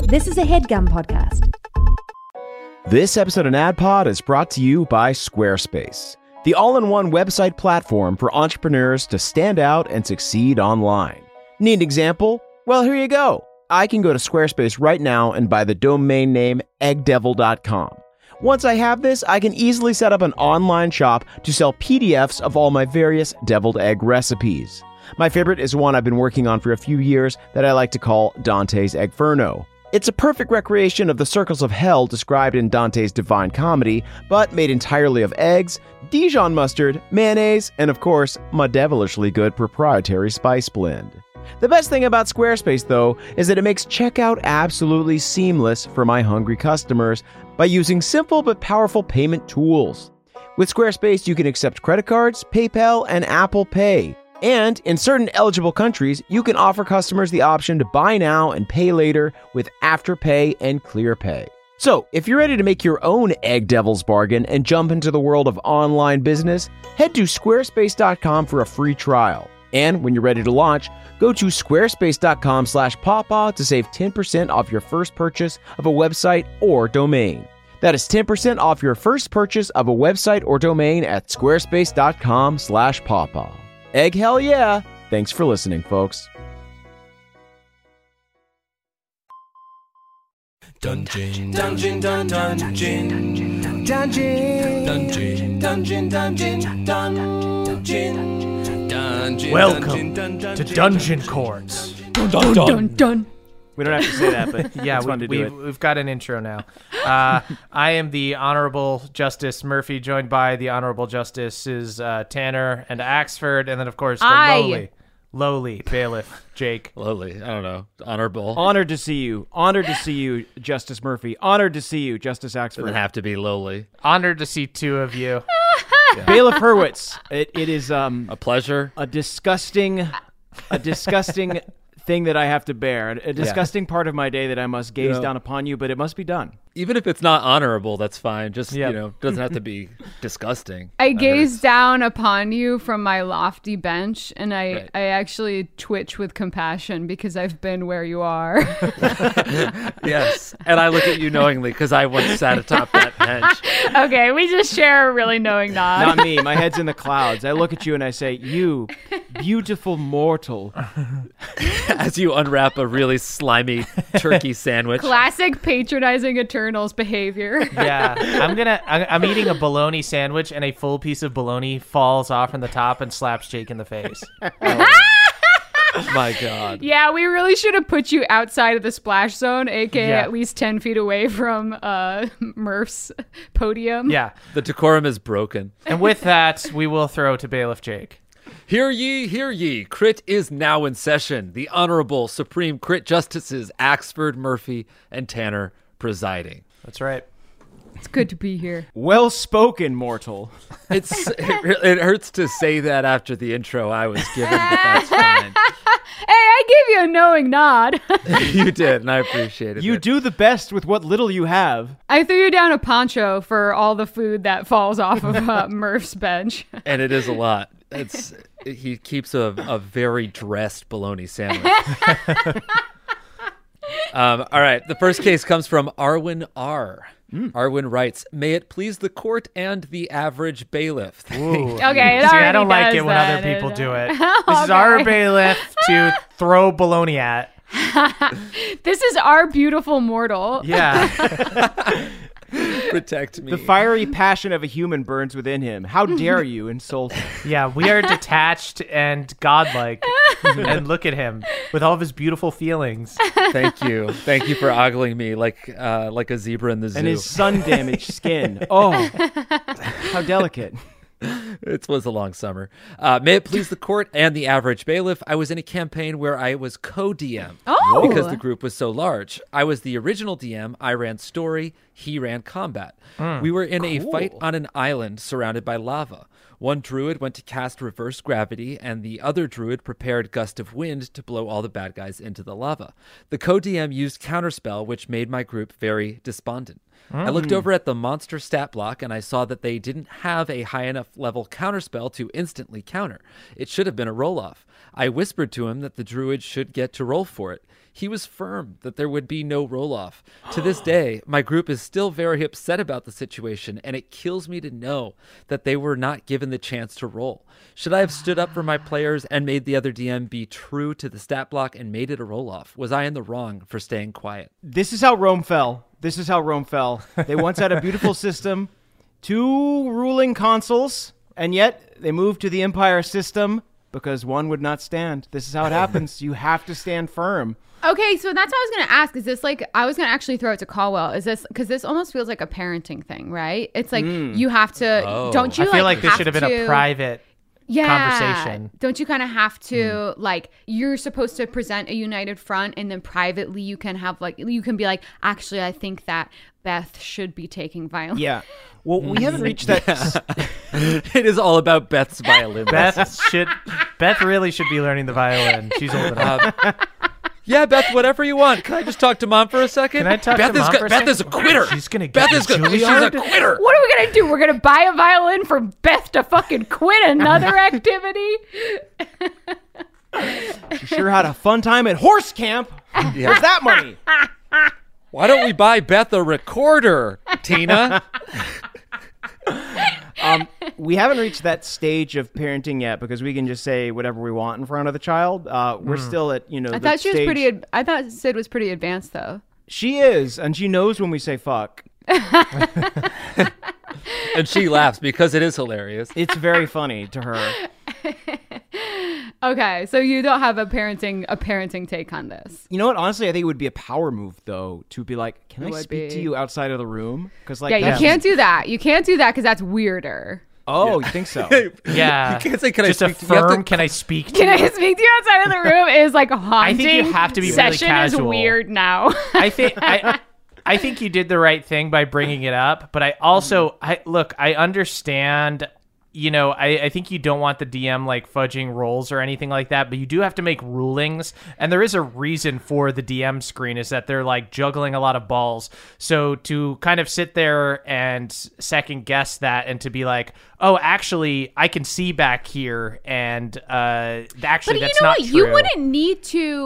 This is a HeadGum podcast. This episode of NADPOD is brought to you by Squarespace, the all-in-one website platform for entrepreneurs to stand out and succeed online. Need an example? Well, here you go. I can go to Squarespace right now and buy the domain name eggdevil.com. Once I have this, I can easily set up an online shop to sell PDFs of all my various deviled egg recipes. My favorite is one I've been working on for a few years that I like to call Dante's Eggferno. It's a perfect recreation of the circles of hell described in Dante's Divine Comedy, but made entirely of eggs, Dijon mustard, mayonnaise, and of course, my devilishly good proprietary spice blend. The best thing about Squarespace, though, is that it makes checkout absolutely seamless for my hungry customers by using simple but powerful payment tools. With Squarespace, you can accept credit cards, PayPal, and Apple Pay. And in certain eligible countries, you can offer customers the option to buy now and pay later with Afterpay and ClearPay. So, if you're ready to make your own Egg Devil's bargain and jump into the world of online business, head to squarespace.com for a free trial. And when you're ready to launch, go to squarespace.com/pawpaw to save 10% off your first purchase of a website or domain. That is 10% off your first purchase of a website or domain at squarespace.com/pawpaw. Egg hell yeah! Thanks for listening, folks. Dungeon, dungeon, dun, dungeon, dungeon, dungeon, dungeon, dungeon, dungeon, dungeon. Welcome to Dungeon Courts. Dun, dun, dun. We don't have to say that, but Yeah, it's fun to do it. we've got an intro now. I am the Honorable Justice Murphy, joined by the Honorable Justices Tanner and Axford, and then, of course, the lowly bailiff, Jake. Lowly, I don't know. Honorable. Honored to see you. Honored to see you, Justice Murphy. Honored to see you, Justice Axford. Doesn't have to be lowly. Honored to see two of you. Bailiff Hurwitz. It is A pleasure. a disgusting thing that I have to bear. A disgusting part of my day that I must gaze down upon you, but it must be done. Even if it's not honorable, that's fine. Just, Yep. doesn't have to be disgusting. I gaze down upon you from my lofty bench, and I actually twitch with compassion because I've been where you are. Yes. And I look at you knowingly because I once sat atop that bench. Okay, we just share a really knowing nod. Not me. My head's in the clouds. I look at you and I say, you beautiful mortal. As you unwrap a really slimy turkey sandwich. Classic patronizing Eternals behavior. Yeah, I'm eating a bologna sandwich, and a full piece of bologna falls off from the top and slaps Jake in the face. My God. Yeah, we really should have put you outside of the splash zone, aka Yeah. at least 10 feet away from Murph's podium. Yeah, The decorum is broken. and with that, we will throw to Bailiff Jake. Hear ye, hear ye. Crit is now in session. The Honorable Supreme Crit Justices Axford, Murphy, and Tanner presiding. That's right. It's good to be here. Well spoken, mortal. It hurts to say that after the intro I was given, but that's fine. Hey, I gave you a knowing nod. You did, and I appreciated You it. do the best with what little you have. I threw you down a poncho for all the food that falls off of Murph's bench. And it is a lot. He keeps a very dressed bologna sandwich. All right, the first case comes from Arwin R. Arwin writes, "May it please the court and the average bailiff." Ooh. Okay, it See, I already don't like does it when that. other people do it. Okay. This is our bailiff to throw bologna at. This is our beautiful mortal. Yeah. Protect me. The fiery passion of a human burns within him. How dare you insult him? Yeah, we are detached and godlike. And look at him with all of his beautiful feelings. Thank you for ogling me like a zebra in the zoo. And his sun-damaged skin. Oh, how delicate. It was a long summer. May it please the court and the average bailiff, I was in a campaign where I was co-DM because the group was so large. I was the original DM. I ran story. He ran combat. We were in a fight on an island surrounded by lava. One druid went to cast reverse gravity, and the other druid prepared gust of wind to blow all the bad guys into the lava. The co-DM used counterspell, which made my group very despondent. I looked over at the monster stat block and I saw that they didn't have a high enough level counterspell to instantly counter. It should have been a roll-off. I whispered to him that the druid should get to roll for it. He was firm that there would be no roll-off. To this day, my group is still very upset about the situation, and it kills me to know that they were not given the chance to roll. Should I have stood up for my players and made the other DM be true to the stat block and made it a roll-off? Was I in the wrong for staying quiet? This is how Rome fell. They once had a beautiful system, 2 ruling consuls, and yet they moved to the Empire system because one would not stand. This is how it happens. You have to stand firm. Okay, so that's what I was going to ask. Is this like, I was going to actually throw it to Caldwell. Is this, because this almost feels like a parenting thing, right? It's like you have to, don't you I feel like this have should have been a private conversation. Don't you kind of have to, like, you're supposed to present a united front, and then privately you can have, like, you can be like, actually, I think that Beth should be taking violin. Yeah. Well, we haven't reached that. It is all about Beth's violin. Beth really should be learning the violin. She's old enough. Yeah, Beth, whatever you want. Can I just talk to Mom for a second? Can I talk Beth to Mom for a second? Beth is a quitter. She's going to Beth get is she's a quitter. What are we going to do? We're going to buy a violin for Beth to fucking quit another activity? She sure had a fun time at horse camp. Where's that money? Why don't we buy Beth a recorder, Tina? We haven't reached that stage of parenting yet because we can just say whatever we want in front of the child. We're still at, I thought she was pretty. I thought Sid was pretty advanced, though. She is, and she knows when we say fuck. And she laughs because it is hilarious. It's very funny to her. Okay, so you don't have a parenting take on this. You know what? Honestly, I think it would be a power move, though, to be like, "Can I speak to you outside of the room?" Because, like, you can't do that. You can't do that because that's weirder. Oh, you think so? Yeah. You can't say, "Can just I speak?" affirm, "Can I speak to Can you?" I speak to you outside of the room is like haunting. I think you have to be really session casual. is weird now. I think you did the right thing by bringing it up, but I also, I understand, you know, I think you don't want the DM like fudging rolls or anything like that, but you do have to make rulings, and there is a reason for the DM screen is that they're like juggling a lot of balls. So to kind of sit there and second guess that and to be like, oh, actually, I can see back here, and actually, that's not true. You wouldn't need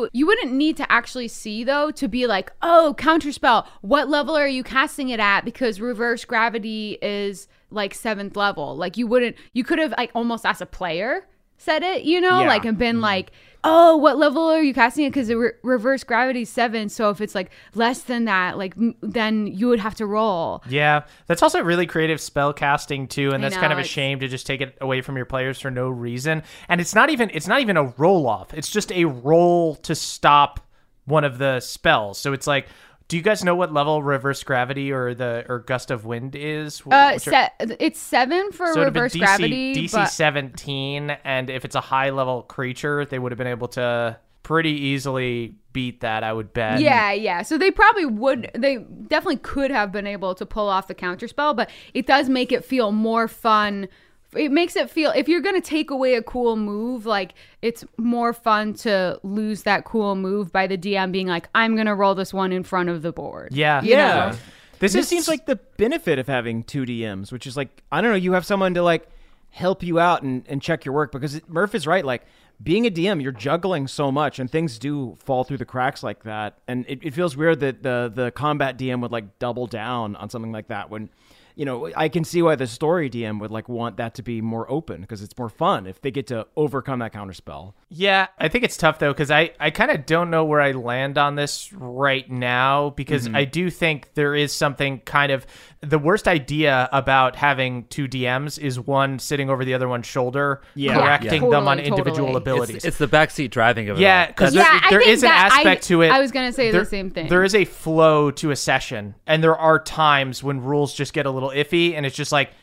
to actually see, though, to be like, oh, counterspell, what level are you casting it at? Because reverse gravity is like 7th level. Like you could have like almost as a player said it, like and been like, oh, what level are you casting it? Because reverse gravity 7. So if it's like less than that, like then you would have to roll. Yeah, that's also really creative spell casting too, and that's kind of a shame to just take it away from your players for no reason. And it's not even a roll off. It's just a roll to stop one of the spells. So it's like, do you guys know what level reverse gravity or gust of wind is? It's 7 for reverse gravity. DC 17, and if it's a high level creature, they would have been able to pretty easily beat that, I would bet. Yeah. So they definitely could have been able to pull off the counterspell, but it does make it feel more fun. It makes it feel, if you're going to take away a cool move, like it's more fun to lose that cool move by the DM being like, I'm going to roll this one in front of the board. Yeah. You know? This seems like the benefit of having 2 DMs, which is like, I don't know, you have someone to like help you out and check your work, because Murph is right. Like, being a DM, you're juggling so much and things do fall through the cracks like that. And it feels weird that the combat DM would like double down on something like that when, you know, I can see why the story DM would like want that to be more open, because it's more fun if they get to overcome that counterspell. Yeah, I think it's tough though, because I kind of don't know where I land on this right now, because I do think there is something kind of, the worst idea about having 2 DMs is one sitting over the other one's shoulder, correcting them on individual abilities. It's the backseat driving of it. Yeah, because there is an aspect to it. I was going to say the same thing. There is a flow to a session, and there are times when rules just get a little iffy, and it's just like,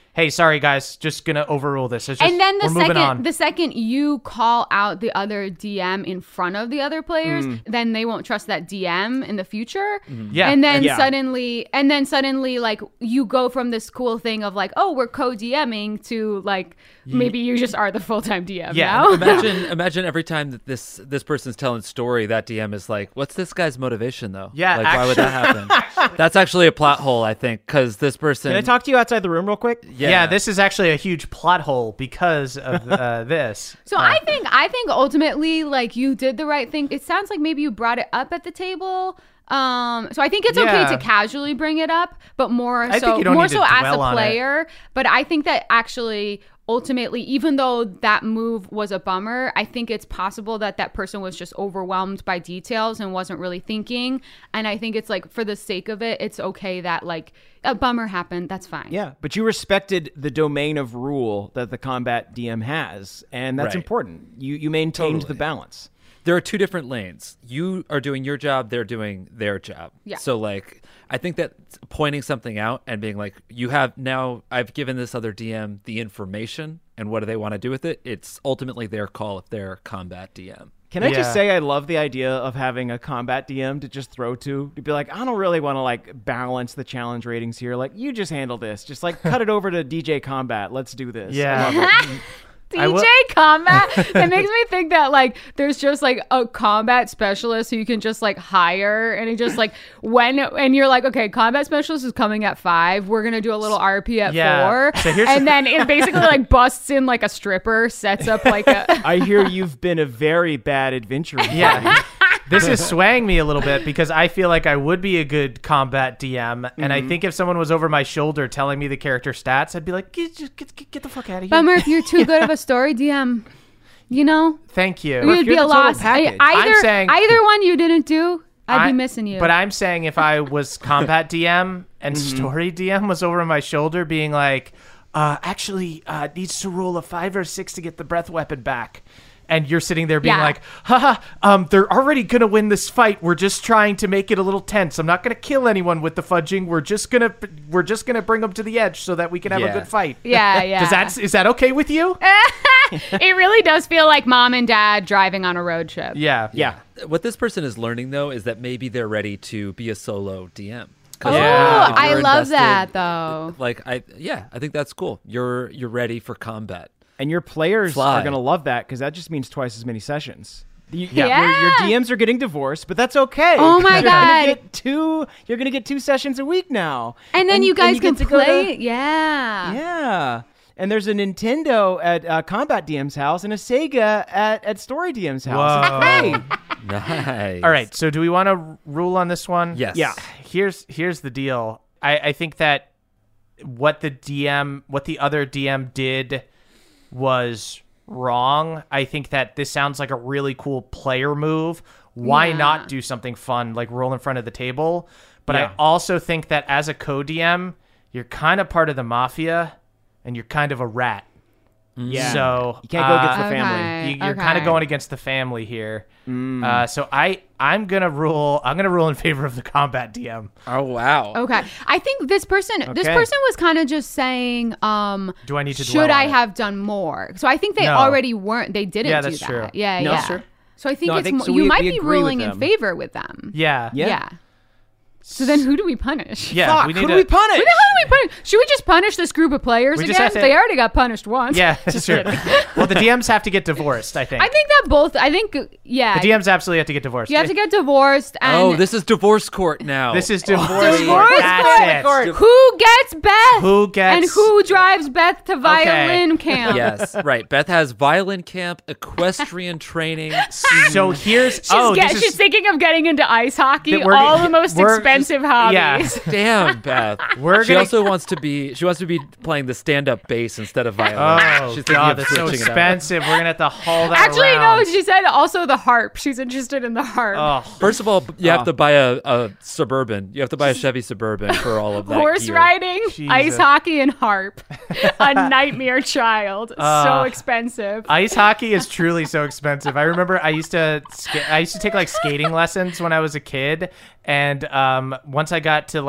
hey, sorry guys, just gonna overrule this. It's just, And then we're moving on. the second you call out the other DM in front of the other players, then they won't trust that DM in the future. Yeah. And then Yeah. suddenly like you go from this cool thing of like, oh, we're co-DMing to like maybe you just are the full-time DM Yeah. now. Imagine every time that this person's telling story, that DM is like, "What's this guy's motivation, though? Yeah, like why would that happen?" That's actually a plot hole, I think, because this person. Can I talk to you outside the room real quick? Yeah, this is actually a huge plot hole because of this. So I think ultimately like you did the right thing. It sounds like maybe you brought it up at the table. So I think it's okay Yeah. to casually bring it up, but more I so think you don't need to as a dwell on it. player. But I think that actually ultimately, even though that move was a bummer, I think it's possible that that person was just overwhelmed by details and wasn't really thinking. And I think it's like for the sake of it, it's okay that like a bummer happened. That's fine. Yeah, but you respected the domain of rule that the combat DM has, and that's Right. important. You maintained the Totally. balance. There are two different lanes. You are doing your job, they're doing their job. Yeah. So like I think that pointing something out and being like, I've given this other DM the information, and what do they want to do with it? It's ultimately their call if they're combat DM. Can I just Yeah. say I love the idea of having a combat DM to just throw to be like, I don't really want to like balance the challenge ratings here. Like, you just handle this. Just like cut it over to DJ Combat. Let's do this. Yeah. I love it. I will- DJ Combat. That makes me think that like there's just like a combat specialist who you can just like hire, and he just like and you're like, okay, combat specialist is coming at 5. We're gonna do a little RP at Yeah. 4, So here's and the- then it basically like busts in like a stripper, sets up like a. I hear you've been a very bad adventurer. Yeah. This is swaying me a little bit because I feel like I would be a good combat DM, and I think if someone was over my shoulder telling me the character stats, I'd be like, get the fuck out of here. Bummer if you're too good of a story DM. You know, Thank you. you'd be you're a the total loss. package. Either I'm saying- either one you didn't do, I'd be missing you. But I'm saying if I was combat DM and story DM was over my shoulder being like, actually needs to roll a 5 or 6 to get the breath weapon back. And you're sitting there being Yeah. like, haha, they're already going to win this fight. We're just trying to make it a little tense. I'm not going to kill anyone with the fudging. We're just going to bring them to the edge so that we can have a Yeah. good fight. yeah. Is that okay with you? It really does feel like mom and dad driving on a road trip. Yeah. Yeah. What this person is learning though is that maybe they're ready to be a solo DM. Oh, Yeah. If I you're love invested, that though. Like I think that's cool. You're ready for combat. And your players Fly. are going to love that because that just means twice as many sessions. Yeah. Your DMs are getting divorced, but that's okay. Oh my You're God. You're going to get 2 sessions a week now. And then you guys can get to go to- play. Yeah. Yeah. And there's a Nintendo at Combat DM's house and a Sega at Story DM's house. Whoa. It's great. Nice. All right. So do we want to rule on this one? Yes. Yeah. Here's the deal. I think that what the other DM did was wrong. I think that this sounds like a really cool player move. Why Yeah. not do something fun like roll in front of the table? But Yeah. I also think that as a co-DM, you're kind of part of the mafia and you're kind of a rat. Yeah. So You can't go against the Okay. family. you're kind of going against the family here. So I'm gonna rule in favor of the combat DM. Oh wow. Okay. I think this person was kind of just saying, Do I need to should dwell I on it? have done more? So I think they No. already weren't. They didn't Yeah, do that's that. true. Yeah, No, yeah. that's true. So I think No, I it's think so you we might be agree with ruling in them. favor with them. Yeah. Yeah. So then who do we punish? Yeah. Fuck, we need who to, do we punish? Who the hell do we punish? Should we just punish this group of players We just again? have to- They already got punished once. Yeah, that's true. Well, the DMs have to get divorced, I think. I think yeah. The DMs absolutely have to get divorced. You have to get divorced. And Oh, this is divorce court now. This is divorce. Divorce That's court. it. Who gets Beth? Who gets- and who drives Beth to violin camp? Yes, right. Beth has violin camp, equestrian training. So here's She's thinking of getting into ice hockey. That we're- All the most we're- expensive hobbies. Yeah. Damn, Beth. We're She gonna- also wants to be playing the stand-up bass instead of violin. Oh She's thinking God, of that's so switching it up. expensive. We're gonna have to haul that Actually, around. no. She said also the harp. She's interested in the harp. Oh, First of all, you have to buy a Suburban. You have to buy a Chevy Suburban for all of that. Horse gear. riding, Jesus. ice hockey, and harp. A nightmare child. So expensive. ice hockey is truly so expensive. I remember I used to take like skating lessons when I was a kid, and once I got to like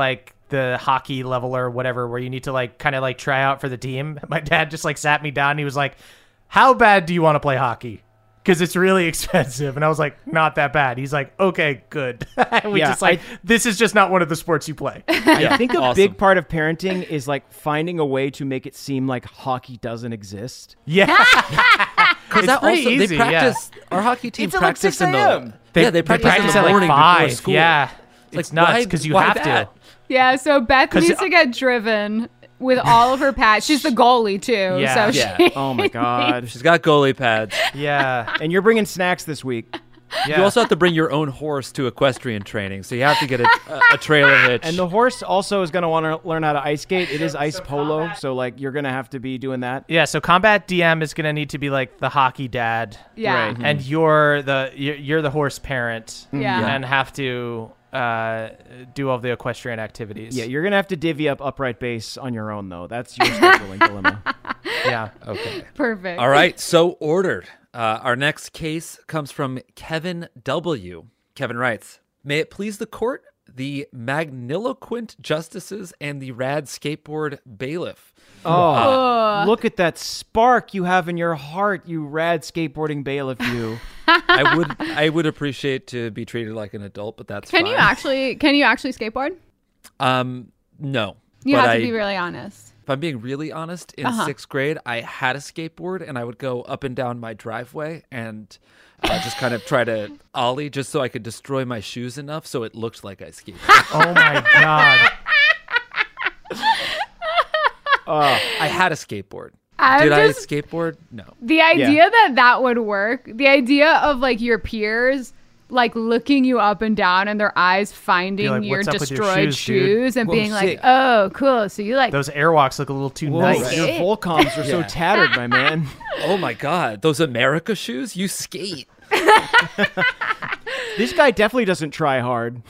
the hockey level or whatever, where you need to like kind of like try out for the team. My dad just like sat me down and he was like, how bad do you want to play hockey? Because it's really expensive. And I was like, not that bad. He's like, okay, good. This is just not one of the sports you play. I think a big part of parenting is like finding a way to make it seem like hockey doesn't exist. Yeah. Because It's pretty easy, they practice. Our hockey team It's at like practice 6 in the. a.m.. They practice in the at like morning before 5. school. Yeah. It's nuts why- because you why have that? to. Yeah, so Beth 'Cause needs to get driven with all of her pads. She's the goalie too. Yeah. So Yeah. she, Oh my God. She's got goalie pads. Yeah. And you're bringing snacks this week. Yeah. You also have to bring your own horse to equestrian training, so you have to get a trailer hitch. And the horse also is going to want to learn how to ice skate. It is ice polo, so like you're going to have to be doing that. Yeah, so combat DM is gonna need to be like the hockey dad, yeah. Right. and you're the horse parent, Yeah. and have to do all the equestrian activities. Yeah, you're going to have to divvy up upright base on your own, though. That's your scheduling dilemma. Yeah. Okay. Perfect. All right, so ordered. Our next case comes from Kevin W. Kevin writes, may it please the court, the magniloquent justices and the rad skateboard bailiff. Oh, look at that spark you have in your heart, you rad skateboarding bailiff, you. I would appreciate to be treated like an adult, but that's Can fine. you actually skateboard? No. You but have to be really honest. If I'm being really honest, in 6th grade, I had a skateboard and I would go up and down my driveway and just kind of try to ollie just so I could destroy my shoes enough so it looked like I skated. Oh my god. I had a skateboard. I'm Did just- I skateboard? No. The idea that would work, the idea of like your peers like looking you up and down and their eyes finding like, your "What's up with your destroyed shoes, dude?" shoes and Whoa, being like, sick. oh, cool. So you like, Those airwalks look a little too Whoa, nice. your Volcoms are so Yeah. tattered, my man. Oh my God. Those America shoes? You skate. This guy definitely doesn't try hard.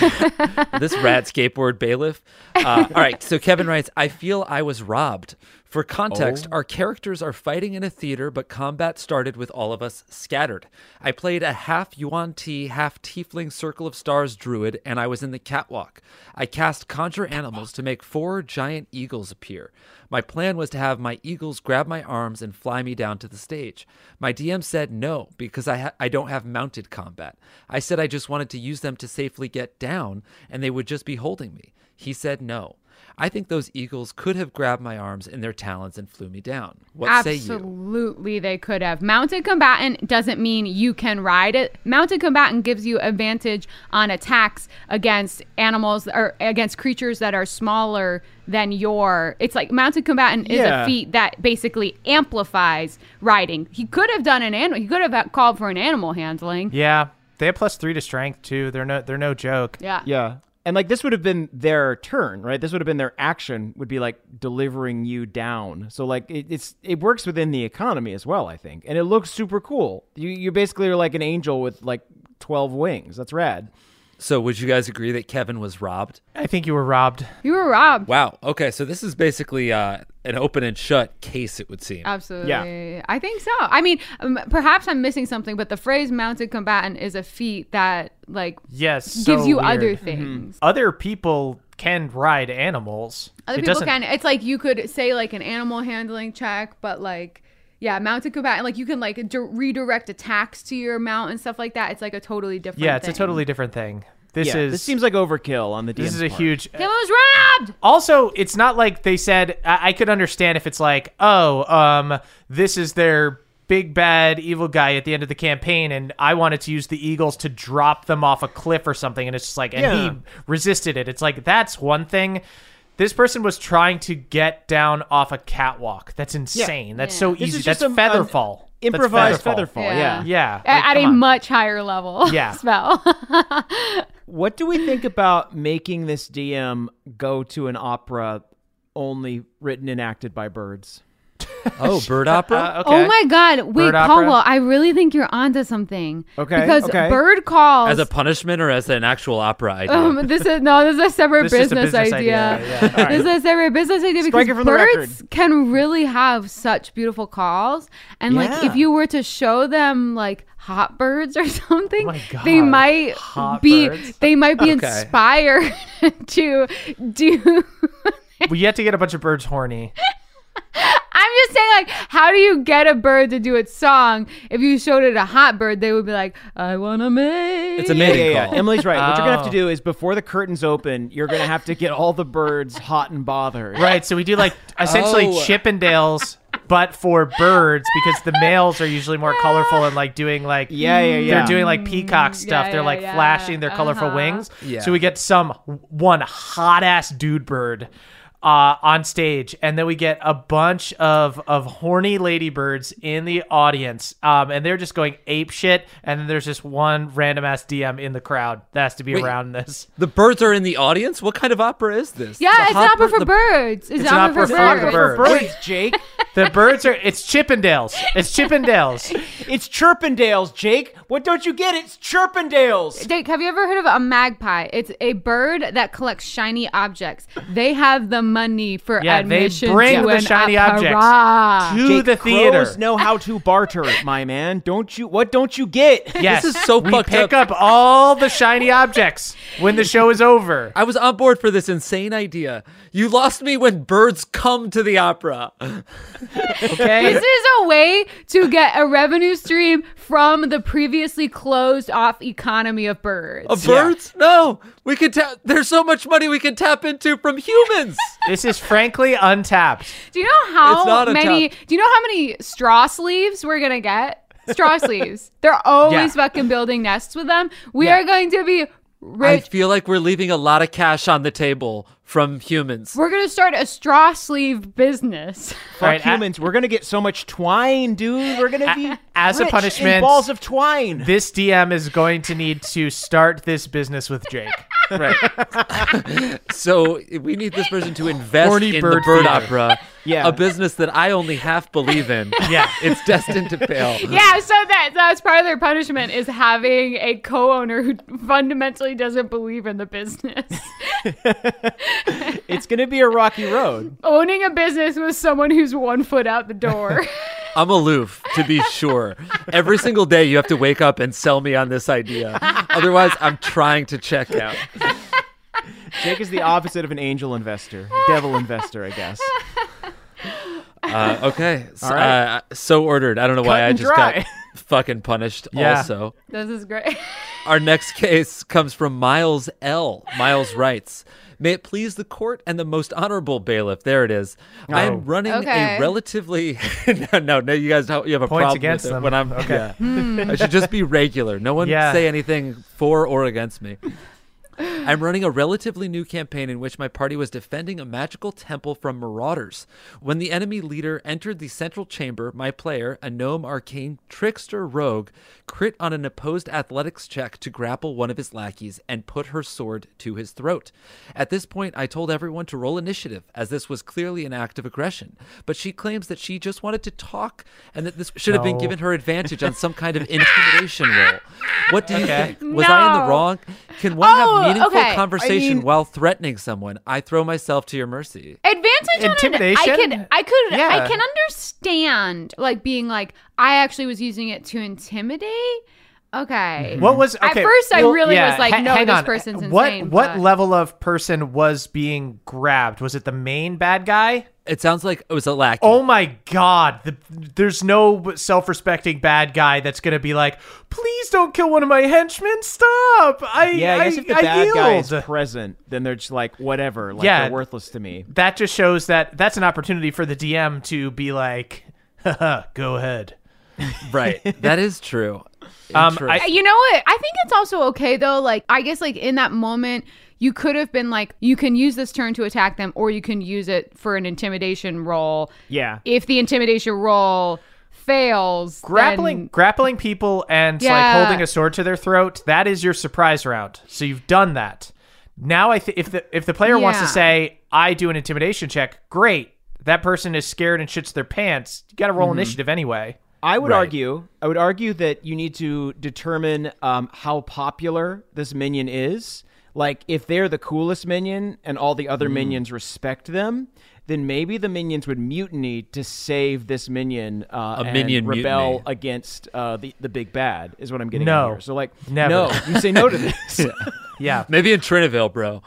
This rad skateboard bailiff. All right. So Kevin writes, I feel I was robbed. For context, our characters are fighting in a theater, but combat started with all of us scattered. I played a half Yuan Ti, half Tiefling Circle of Stars druid, and I was in the catwalk. I cast Conjure Animals to make 4 giant eagles appear. My plan was to have my eagles grab my arms and fly me down to the stage. My DM said no, because I don't have mounted combat. I said I just wanted to use them to safely get down, and they would just be holding me. He said no. I think those eagles could have grabbed my arms in their talons and flew me down. What say you? absolutely they could have. Mounted combatant doesn't mean you can ride it. Mounted combatant gives you advantage on attacks against animals or against creatures that are smaller than your. It's like mounted combatant is Yeah. a feat that basically amplifies riding. He could have done an animal. He could have called for an animal handling. Yeah, they have +3 to strength too. They're no joke. Yeah. Yeah. And like this would have been their turn, right? This would have been their action, would be like delivering you down. So like it works within the economy as well, I think. And it looks super cool. You basically are like an angel with like 12 wings. That's rad. So would you guys agree that Kevin was robbed? I think you were robbed. You were robbed. Wow. Okay, so this is basically an open and shut case, it would seem. Absolutely. Yeah. I think so. I mean, perhaps I'm missing something, but the phrase mounted combatant is a feat that like Yes, gives so you weird. other things. Other people can ride animals. Other It people doesn't- can. It's like you could say like an animal handling check, but like, yeah, mounted combatant, like you can like redirect attacks to your mount and stuff like that. It's like a totally different Yeah, it's thing. a totally different thing. This seems like overkill on the DM's this is a part. huge. Kevin was robbed! Also, it's not like they said. I could understand if it's like, oh, this is their big bad evil guy at the end of the campaign, and I wanted to use the eagles to drop them off a cliff or something, and it's just like, and Yeah. he resisted it. It's like that's one thing. This person was trying to get down off a catwalk. That's insane. That's so This easy. is That's just featherfall. That's Improvised featherfall. Yeah. Yeah. Yeah. At like, a come on. much higher level Yeah. spell. What do we think about making this DM go to an opera only written and acted by birds? Oh, bird opera? Okay. Oh my God. Wait, Bird opera? Caldwell, I really think you're onto something. Okay, Because okay. bird calls. As a punishment or as an actual opera idea? This is a separate This is just a business business idea. idea, yeah. This is a separate business idea Strike because it from the birds record. can really have such beautiful calls, and like Yeah. if you were to show them like hot birds or something, my God. they might Hot be birds? they might be Okay. inspired to do. We yet to get a bunch of birds horny. I'm just saying, like, how do you get a bird to do its song? If you showed it a hot bird, they would be like, I wanna make. It's a Yeah, mating yeah. call. Emily's right. What you're gonna have to Oh. do is before the curtains open, you're gonna have to get all the birds hot and bothered. Right, so we do like essentially Oh. Chippendales, but for birds because the males are usually more colorful and like doing like Yeah. they're doing like peacock stuff. yeah, They're like yeah. flashing their colorful Uh-huh. wings. Yeah. So we get one hot ass dude bird on stage, and then we get a bunch of horny ladybirds in the audience, and they're just going ape shit. And then there's just one random ass DM in the crowd that has to be Wait. around this. The birds are in the audience? What kind of opera is this? Yeah, The it's hot an opera bird- for the- birds. It's an opera for opera for birds. birds. Birds, Jake. The birds are it's Chippendales. It's Chippendales. It's Chirpendales, Jake. What don't you get? It's Chirpendales. Jake, have you ever heard of a magpie? It's a bird that collects shiny objects. They have the money for Yeah, they admission bring to the an shiny opera. objects to Jake, the theater. crows know how to barter, my man. What don't you get? Yes, This is so we fucked pick up all the shiny objects when the show is over. I was on board for this insane idea. You lost me when birds come to the opera. Okay, This is a way to get a revenue stream from the previously closed off economy of birds. Of birds? No. We could there's so much money we can tap into from humans. this is frankly untapped. Do you know It's how not a many? top- Do you know how many straw sleeves we're gonna get? Straw sleeves. They're always Yeah. fucking building nests with them. We Yeah. are going to be I rich. feel like we're leaving a lot of cash on the table from humans. We're gonna start a straw sleeve business. Fuck Right, humans. We're gonna get so much twine, dude. We're gonna be as a rich punishment- in balls of twine. This DM is going to need to start this business with Jake. Right. So we need this person to invest Horny in bird the bird theater. opera. Yeah. A business that I only half believe in. Yeah. It's destined to fail. Yeah, so that's part of their punishment is having a co-owner who fundamentally doesn't believe in the business. It's gonna be a rocky road. Owning a business with someone who's 1 foot out the door. I'm aloof, to be sure. Every single day you have to wake up and sell me on this idea. Otherwise, I'm trying to check out. Jake is the opposite of an angel investor, devil investor, I guess. Okay. So, All right. so ordered. I don't know why Cut I and just dry. got fucking punished Yeah. also. This is great. Our next case comes from Miles L. Miles writes, "May it please the court and the most honorable bailiff." There it is. I Oh. am running Okay. a relatively no, you guys don't. You have a Points problem against with it them. when I'm. Okay. Yeah. I should just be regular. No one Yeah. say anything for or against me. I'm running a relatively new campaign in which my party was defending a magical temple from marauders. When the enemy leader entered the central chamber, my player, a gnome arcane trickster rogue, crit on an opposed athletics check to grapple one of his lackeys and put her sword to his throat. At this point, I told everyone to roll initiative, as this was clearly an act of aggression. But she claims that she just wanted to talk and that this should have been No. given her advantage on some kind of intimidation roll. What do you Okay. think? Was I in the No. wrong? Can one have meaningful okay. conversation I mean- while threatening someone? I throw myself to your mercy. Advantage Intimidation? I Yeah. can understand like being like I actually was using it to intimidate. Okay. What was At okay, first I really yeah, was like, no, hang this on. person's insane. What but- level of person was being grabbed? Was it the main bad guy? It sounds like it was a lackey. Oh my god! There's no self-respecting bad guy that's gonna be like, "Please don't kill one of my henchmen. Stop!" I guess if the bad yield. guy is present, then they're just like, whatever. Like, Yeah. they're worthless to me. That just shows that that's an opportunity for the DM to be like, "Haha, go ahead." Right. That is true. You know what? I think it's also okay though. Like I guess like in that moment you could have been like, you can use this turn to attack them, or you can use it for an intimidation roll. Yeah. If the intimidation roll fails, then- Grappling people and Yeah. like holding a sword to their throat, that is your surprise round. So you've done that. Now if the player wants to Yeah. say, I do an intimidation check, great. That person is scared and shits their pants. You got to roll initiative anyway. I would Right. argue that you need to determine how popular this minion is. Like, if they're the coolest minion and all the other minions respect them, then maybe the minions would mutiny to save this minion and minion rebel mutiny. against the big bad, is what I'm getting No. at here. So, like, Never. no, you say no to this. Yeah. Maybe in Trinivale, bro.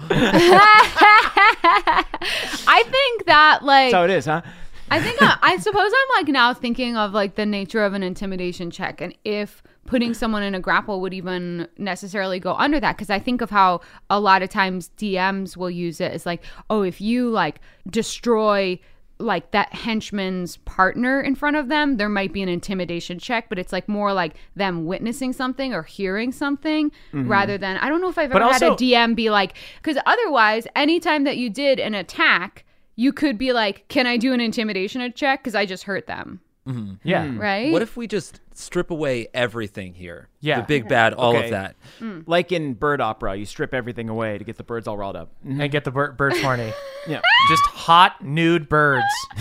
I think that like That's how it is, huh? I think I suppose I'm like now thinking of like the nature of an intimidation check and if putting someone in a grapple would even necessarily go under that, because I think of how a lot of times DMs will use it as like, oh, if you like destroy like that henchman's partner in front of them, there might be an intimidation check, but it's like more like them witnessing something or hearing something rather than, I don't know if I've But ever had a also- DM be like, because otherwise anytime that you did an attack, you could be like, can I do an intimidation check? Because I just hurt them. Yeah. Right? What if we just strip away everything here? Yeah. The big bad, all Okay. of that. Like in Bird Opera, you strip everything away to get the birds all riled up. And get the birds horny. Yeah. Just hot, nude birds.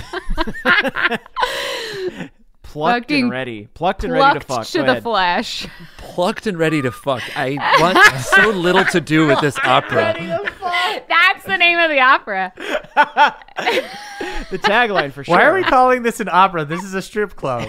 Plucked Fucking and ready. Plucked and ready to fuck. to Go the ahead. flesh. Plucked and ready to fuck. I want so little to do with this opera. That's the name of the opera. The tagline for sure. Why are we calling this an opera? This is a strip club.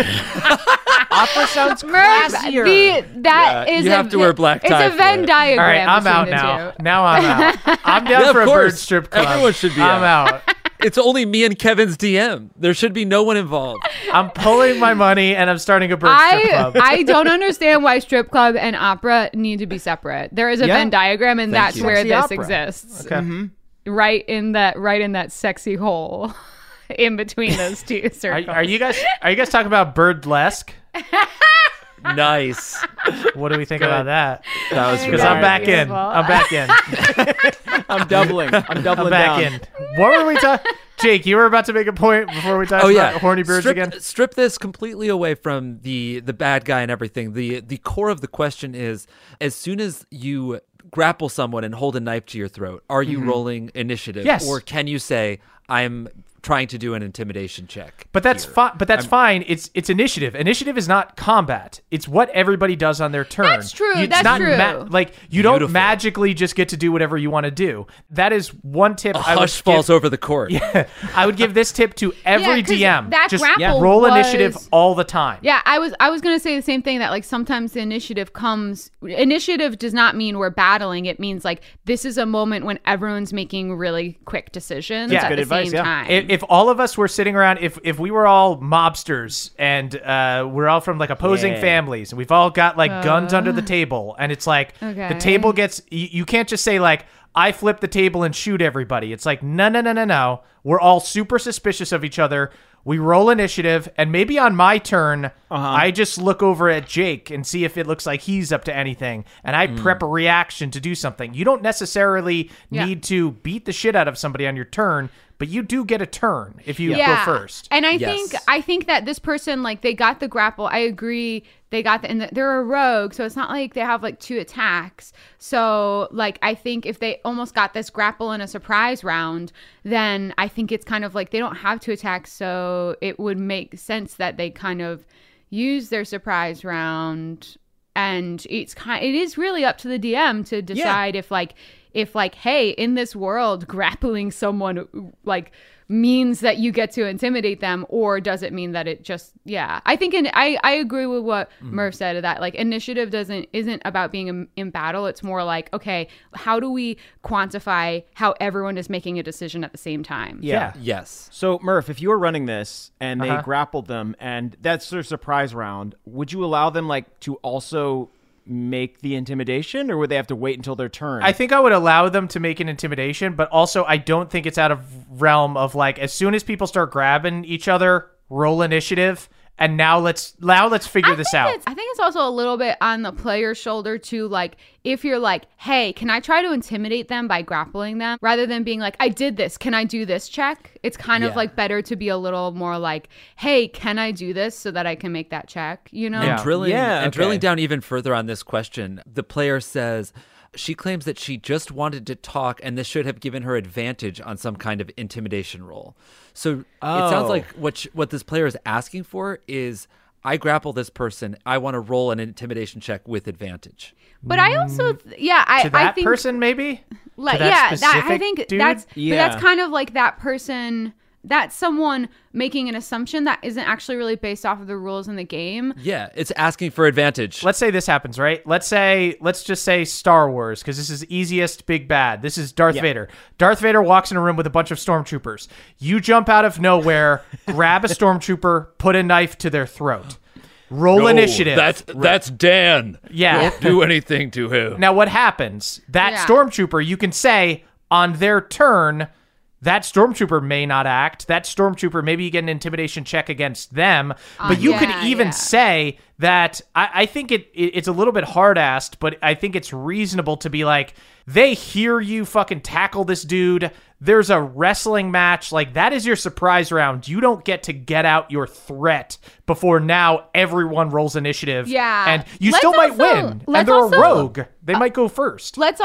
Opera sounds Merv, classier. that is you have to wear black tie It's a Venn for it. diagram. All right, I'm out between the now. two. Now I'm out. I'm down Yeah, for of a bird course. strip club. Everyone should be I'm out. It's only me and Kevin's DM. There should be no one involved. I'm pulling my money and I'm starting a bird strip club. I don't understand why strip club and opera need to be separate. There is a Yeah. Venn diagram, and that's you. where Sexy this opera. exists. Okay. Right in that sexy hole in between those two circles. Are you guys talking about birdlesque? Nice. What do we think about that? That was Because really I'm back in. Beautiful. I'm back in. I'm doubling. I'm I'm doubling back down. in. What were we talking? Jake, you were about to make a point before we talked Oh yeah, about horny birds strip, again. Strip this completely away from the bad guy and everything. The core of the question is: as soon as you grapple someone and hold a knife to your throat, are you rolling initiative? Yes. Or can you say, I'm trying to do an intimidation check? But that's here? fine. But that's fine. It's initiative. Initiative is not combat. It's what everybody does on their turn. That's true. It's That's not true. like you don't Beautiful. magically just get to do whatever you want to do. That is one tip. A I would hush falls give, over the court. I would give this tip to every 'cause DM. that Just grapple roll was- initiative all the time. Yeah, I was gonna say the same thing, that like sometimes the initiative does not mean we're battling. It means like this is a moment when everyone's making really quick decisions Yeah. at Good the advice, same yeah. time. If all of us were sitting around, if we were all mobsters and we're all from like opposing Yeah. families, and we've all got like guns under the table, and it's like Okay. the table gets, you can't just say like, I flip the table and shoot everybody. It's like, no. We're all super suspicious of each other. We roll initiative, and maybe on my turn, I just look over at Jake and see if it looks like he's up to anything, and I prep a reaction to do something. You don't necessarily Yeah. need to beat the shit out of somebody on your turn, but you do get a turn if you go first. And Yes. I think that this person, like, they got the grapple. I agree. They got and they're a rogue, so it's not like they have like two attacks. So like I think if they almost got this grapple in a surprise round, then I think it's kind of like they don't have two attacks, so it would make sense that they kind of use their surprise round. And it is really up to the DM to decide if hey, in this world, grappling someone like means that you get to intimidate them, or does it mean that it just I think I agree with what Murph said, that like initiative isn't about being in battle. It's more like, okay, how do we quantify how everyone is making a decision at the same time? Yeah. Yes. So, Murph, if you were running this and they grappled them and that's their surprise round, would you allow them like to also make the intimidation, or would they have to wait until their turn? I think I would allow them to make an intimidation, but also I don't think it's out of realm of like, as soon as people start grabbing each other, roll initiative, and now let's figure this out. I think it's also a little bit on the player's shoulder too. Like if you're like, hey, can I try to intimidate them by grappling them, rather than being like, I did this, can I do this check? It's kind of like better to be a little more like, hey, can I do this so that I can make that check? You know? Yeah. And drilling okay. down even further on this question, the player says she claims that she just wanted to talk, and this should have given her advantage on some kind of intimidation roll. So it sounds like what this player is asking for is, I grapple this person. I want to roll an intimidation check with advantage. But I also, to that think, person, maybe? Like, To that I specific think dude? that's, but Yeah. that's kind of like that person, that's someone making an assumption that isn't actually really based off of the rules in the game. Yeah, it's asking for advantage. Let's say this happens, right? Let's just say Star Wars, because this is easiest big bad. This is Darth Vader. Darth Vader walks in a room with a bunch of stormtroopers. You jump out of nowhere, grab a stormtrooper, put a knife to their throat. Roll initiative. That's Dan. Yeah. Don't do anything to him. Now, what happens? That Yeah. stormtrooper, you can say on their turn, that stormtrooper may not act. That stormtrooper, maybe you get an intimidation check against them. But you could even say that I think it's a little bit hard-assed, but I think it's reasonable to be like, they hear you fucking tackle this dude. There's a wrestling match. Like, that is your surprise round. You don't get to get out your threat before now everyone rolls initiative. Yeah. And you Let's still might also- win. And let's they're also- a rogue. They might go first. Let's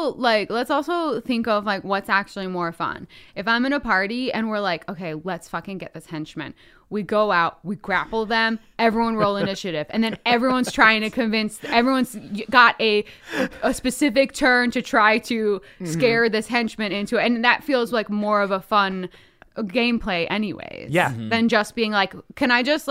also think of like what's actually more fun. If I'm in a party and we're like, okay, let's fucking get this henchman. We go out, we grapple them, everyone roll initiative, and then everyone's trying to convince, everyone's got a specific turn to try to scare this henchman into it, and that feels like more of a fun gameplay anyways. Yeah. Than just being like, can I just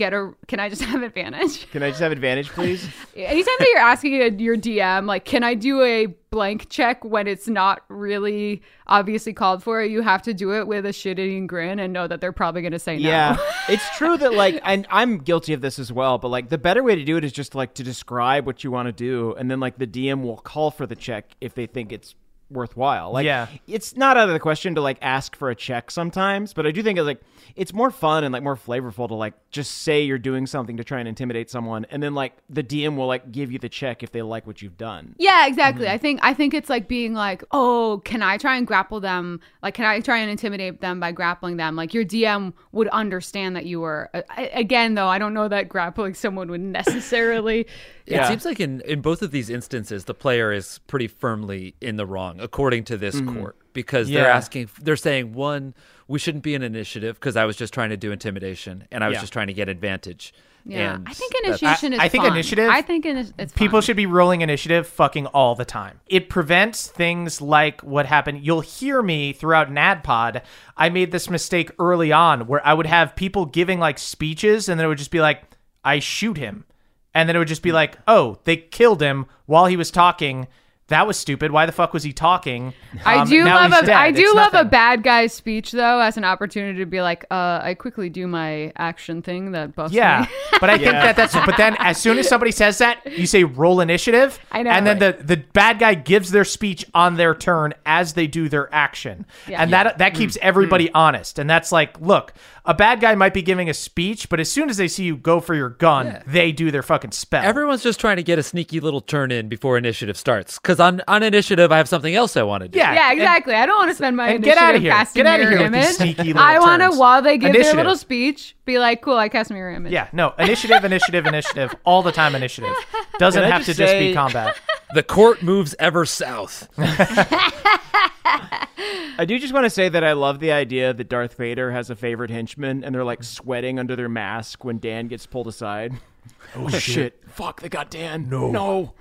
have advantage? Can I just have advantage, please? Anytime that you're asking your DM, like, can I do a blank check when it's not really obviously called for, you have to do it with a shit-eating grin and know that they're probably going to say no. Yeah, it's true that like, and I'm guilty of this as well, but like the better way to do it is just like to describe what you want to do, and then like the DM will call for the check if they think it's worthwhile. Like, Yeah. it's not out of the question to like ask for a check sometimes, but I do think it's like it's more fun and like more flavorful to like just say you're doing something to try and intimidate someone, and then like the DM will like give you the check if they like what you've done. Yeah, exactly. I think it's like being like, oh, can I try and grapple them? Like, can I try and intimidate them by grappling them? Like, your DM would understand that you were. Again, though, I don't know that grappling someone would necessarily. It seems like in both of these instances, the player is pretty firmly in the wrong, according to this court, because they're saying, one, we shouldn't be in initiative because I was just trying to do intimidation and I was just trying to get advantage. Yeah, And I think that's- initiation is I think fun. initiative- I think it's People fun. should be rolling initiative fucking all the time. It prevents things like what happened. You'll hear me throughout NADPOD. I made this mistake early on where I would have people giving like speeches and then it would just be like, I shoot him. And then it would just be like, oh, they killed him while he was talking. That was stupid. Why the fuck was he talking? I do now love he's a dead. I do It's love a nothing. bad guy speech though as an opportunity to be like, I quickly do my action thing that buffs Yeah, me. but I think that's. But then, as soon as somebody says that, you say roll initiative. I know. And then the bad guy gives their speech on their turn as they do their action, Yeah. and that keeps everybody honest. And that's like, look, a bad guy might be giving a speech, but as soon as they see you go for your gun, they do their fucking spell. Everyone's just trying to get a sneaky little turn in before initiative starts. Because on initiative, I have something else I want to do. Yeah. Yeah, exactly. I don't want to spend my and get initiative outta here. casting Get outta mirror here with these image. sneaky little I want to, turns. while they give Initiative. their little speech, be like, cool, I cast mirror image. Yeah, no, initiative, all the time initiative. Doesn't Can I have to just just be say- combat. The court moves ever south. I do just want to say that I love the idea that Darth Vader has a favorite henchman, and they're like sweating under their mask when Dan gets pulled aside. Oh shit! Fuck! They got Dan. No!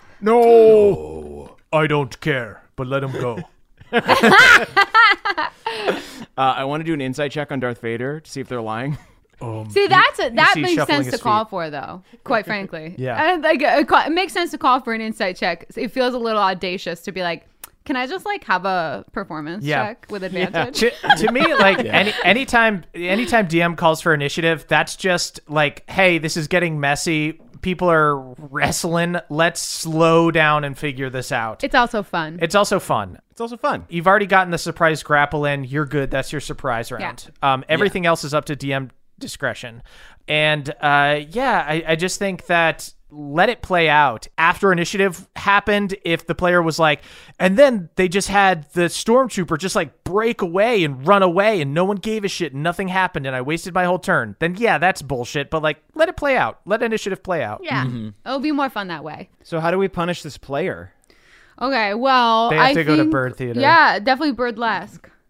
I don't care, but let him go. I want to do an insight check on Darth Vader to see if they're lying. See, that see makes shuffling sense his to call feet. for, though. Quite frankly, Yeah. And, like it makes sense to call for an insight check. It feels a little audacious to be like, can I just like have a performance check with advantage? to me, like anytime DM calls for initiative, that's just like, hey, this is getting messy. People are wrestling. Let's slow down and figure this out. It's also fun. It's also fun. It's also fun. You've already gotten the surprise grapple in. You're good. That's your surprise round. Everything else is up to DM discretion. And I just think that let it play out. After initiative happened, if the player was like, and then they just had the stormtrooper just like break away and run away and no one gave a shit and nothing happened and I wasted my whole turn, then yeah, that's bullshit. But like, let it play out. Let initiative play out. Yeah, it'll be more fun that way. So how do we punish this player? Okay, well, They have I to go to think- Bird Theater. Yeah, definitely Birdlesque.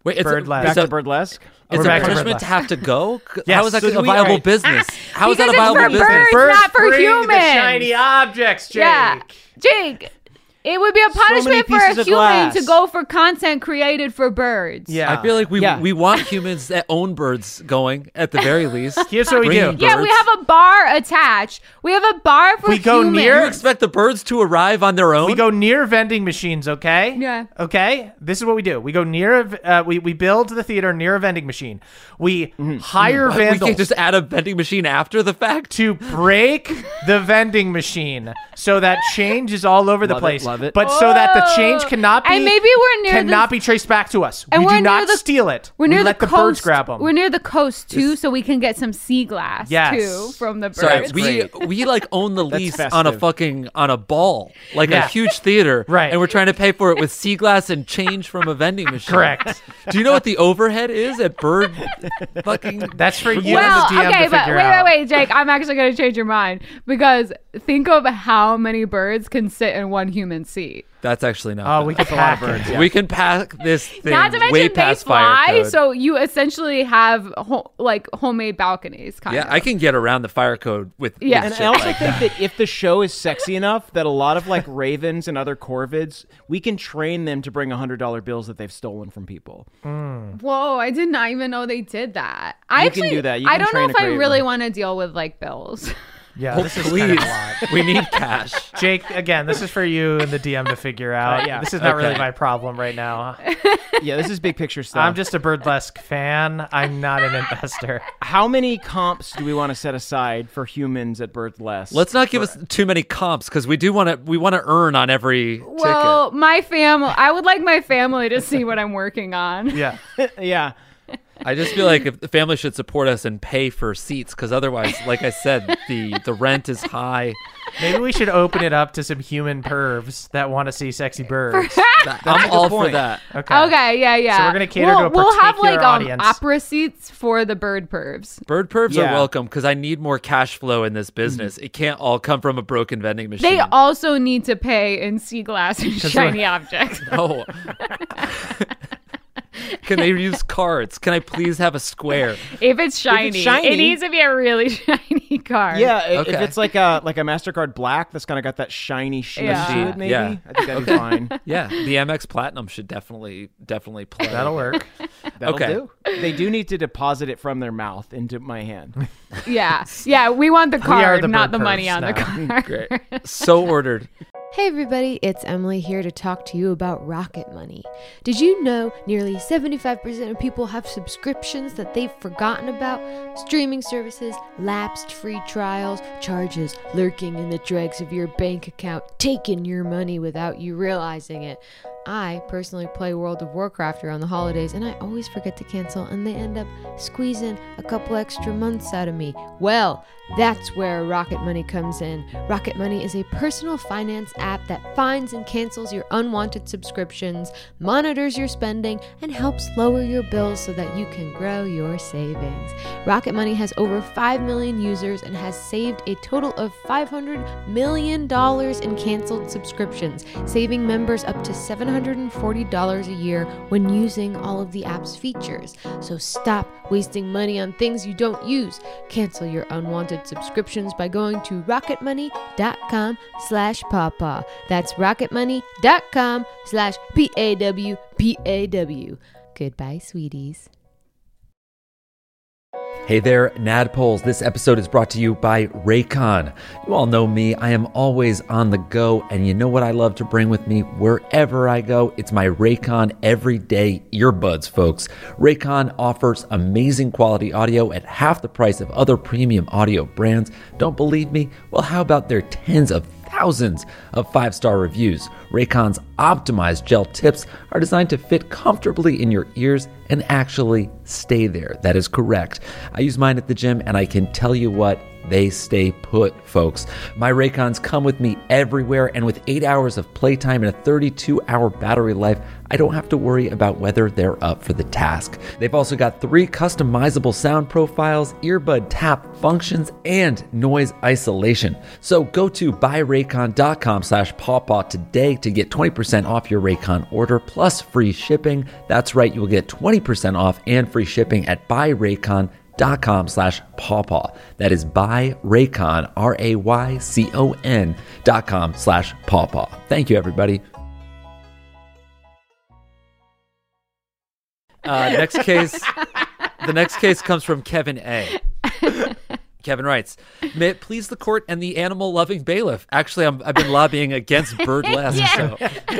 Wait, it's Birdlesque. Back so to Birdlesque. It's We're a back to punishment Birdlesque. to have to go? Yes. How is that So a do we- viable alright. business? How is that a Because it's viable for business? birds. Not for bring humans. The shiny objects, Jake. Yeah, Jake. It would be a many punishment for pieces a of human glass. to go for content created for birds. Yeah. I feel like Yeah. we want humans that own birds going at the very least. Here's what we do. Bringing Yeah, we birds. have a bar attached. We have a bar for We go humans. near- You expect the birds to arrive on their own? We go near vending machines, okay? Yeah. Okay? This is what we do. We go near, we build the theater near a vending machine. We hire We vandals can't just add a vending machine after the fact. to break the vending machine so that change is all over the Love it, place. love it. But so that the change cannot be And maybe we're near cannot the- be traced back to us. And We we're do near not the- steal it. We're near we let the coast. birds grab them. We're near the coast too, so we can get some sea glass Yes. too from the birds. Sorry, Great. we like own the lease on a festive. on a ball, like Yeah. a huge theater, Right. And we're trying to pay for it with sea glass and change from a vending machine. Correct. Do you know what the overhead is at bird fucking? That's for you Well, as a DM okay, to but figure out. wait, Jake. I'm actually going to change your mind because think of how many birds can sit in one human seat. That's actually not. Oh, bad. we could pack it. We can pack this thing Not to way mention they past fire fly, code. so you essentially have like homemade balconies. Kind yeah, of. I can get around the fire code with Yeah. with And shit I also like think that if the show is sexy enough that a lot of like ravens and other corvids, we can train them to bring $100 bills that they've stolen from people. Whoa, I did not even know they did that. I You can actually, do that. You I can don't know train if a I craven. really want to deal with like bills. Yeah, Oh, this is please. kind of a lot. We need cash. Jake, again, this is for you and the DM to figure out. Yeah. This is not really Okay. my problem right now. Yeah, this is big picture stuff. I'm just a Birdlesque fan. I'm not an investor. How many comps do we want to set aside for humans at Birdlesque? Let's not give us too many comps because we want to earn on every Well, my family. I would like my family to see what I'm working on. Yeah. Yeah. ticket. I just feel like if the family should support us and pay for seats because otherwise, like I said, the rent is high. Maybe we should open it up to some human pervs that want to see sexy birds. I'm all for point. that. Okay, yeah. So we're gonna cater to a We'll have like particular audience. opera seats for the bird pervs. Bird pervs are Yeah. welcome because I need more cash flow in this business. It can't all come from a broken vending machine. They also need to pay in sea glass and shiny objects. No. Can they use cards? Can I please have a square? If it's shiny, shiny- it needs to be a really shiny card. Yeah, if Okay. it's like a MasterCard Black that's kind of got that shiny sheen Yeah. to it, maybe. Yeah. I think that'd be fine. Yeah, the MX Platinum should definitely play. That'll work. That'll Okay. do. They do need to deposit it from their mouth into my hand. Yeah. We want the are card, the not bird the money pervs on the now. card. Great. So ordered. Hey everybody, it's Emily here to talk to you about Rocket Money. Did you know nearly 75% of people have subscriptions that they've forgotten about? Streaming services, lapsed free trials, charges lurking in the dregs of your bank account, taking your money without you realizing it. I personally play World of Warcraft around the holidays and I always forget to cancel and they end up squeezing a couple extra months out of me. Well, that's where Rocket Money comes in. Rocket Money is a personal finance app that finds and cancels your unwanted subscriptions, monitors your spending, and helps lower your bills so that you can grow your savings. Rocket Money has over 5 million users and has saved a total of $500 million in canceled subscriptions, saving members up to $740 a year when using all of the app's features. So stop wasting money on things you don't use. Cancel your unwanted subscriptions by going to rocketmoney.com/pawpaw. That's rocketmoney.com/PAWPAW. Goodbye, sweeties. Hey there, Nadpoles. This episode is brought to you by Raycon. You all know me. I am always on the go, and you know what I love to bring with me wherever I go? It's my Raycon everyday earbuds, folks. Raycon offers amazing quality audio at half the price of other premium audio brands. Don't believe me? Well, how about their tens of thousands of 5-star reviews? Raycon's optimized gel tips are designed to fit comfortably in your ears and actually stay there. That is correct. I use mine at the gym, and I can tell you what, they stay put, folks. My Raycons come with me everywhere, and with 8 hours of playtime and a 32-hour battery life, I don't have to worry about whether they're up for the task. They've also got 3 customizable sound profiles, earbud tap functions, and noise isolation. So go to buyraycon.com/pawpaw today to get 20% off your Raycon order plus free shipping. That's right, you'll get 20% off and free shipping at buyraycon.com/pawpaw. That is buyraycon, RAYCON.com/pawpaw. Thank you, everybody. The next case comes from Kevin A. Kevin writes, may it please the court and the animal-loving bailiff. Actually, I've been lobbying against birdless, so...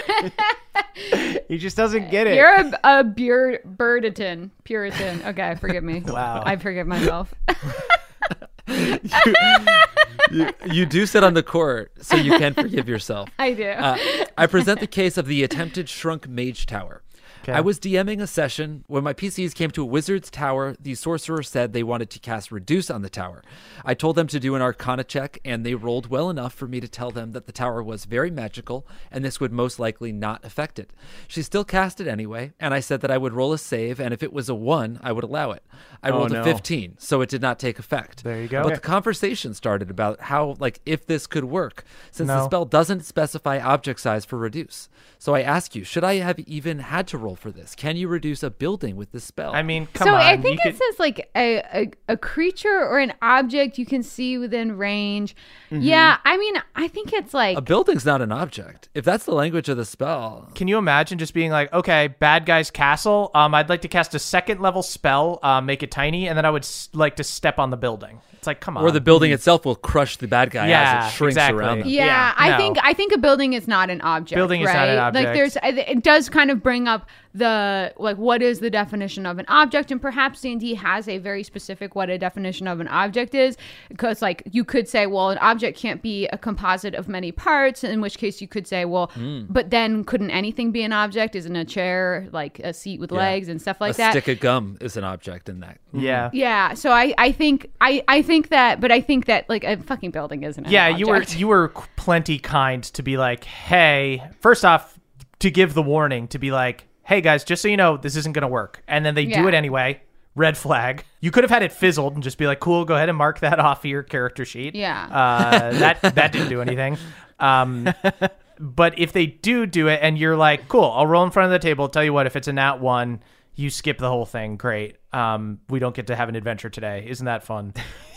He just doesn't get it. You're a Puritan. Okay, forgive me. Wow. I forgive myself. You do sit on the court, so you can forgive yourself. I do. I present the case of the attempted shrunk mage tower. Okay. I was DMing a session. When my PCs came to a wizard's tower, the sorcerer said they wanted to cast Reduce on the tower. I told them to do an Arcana check, and they rolled well enough for me to tell them that the tower was very magical, and this would most likely not affect it. She still cast it anyway, and I said that I would roll a save, and if it was a 1, I would allow it. I rolled a 15, so it did not take effect. There you go. But the conversation started about how, if this could work, since the spell doesn't specify object size for Reduce. So I ask you, should I have even had to roll for this? Can you reduce a building with this spell? I mean, come so on. I think it says a creature or an object you can see within range. Mm-hmm. Yeah, I mean, I think it's like... A building's not an object. If that's the language of the spell... Can you imagine just being like, okay, bad guy's castle, I'd like to cast a 2nd level spell, make it tiny, and then I would like to step on the building. It's like, come on. Or the building itself will crush the bad guy as it shrinks around them. Yeah, I think a building is not an object. Building is not an object. It does kind of bring up the what is the definition of an object, and perhaps D&D has a very specific what a definition of an object is, because you could say, well, an object can't be a composite of many parts, in which case you could say, well, but then couldn't anything be an object? Isn't a chair like a seat with legs and stuff like that? A stick of gum is an object in that. Yeah. So I think that, but I think that a fucking building isn't an object. you were plenty kind to be like, hey, first off, to give the warning, to be like, hey guys, just so you know, this isn't going to work. And then they do it anyway. Red flag. You could have had it fizzled and just be like, cool, go ahead and mark that off of your character sheet. Yeah. That didn't do anything. But if they do it and you're like, cool, I'll roll in front of the table. Tell you what, if it's a nat 1, you skip the whole thing. Great. We don't get to have an adventure today. Isn't that fun?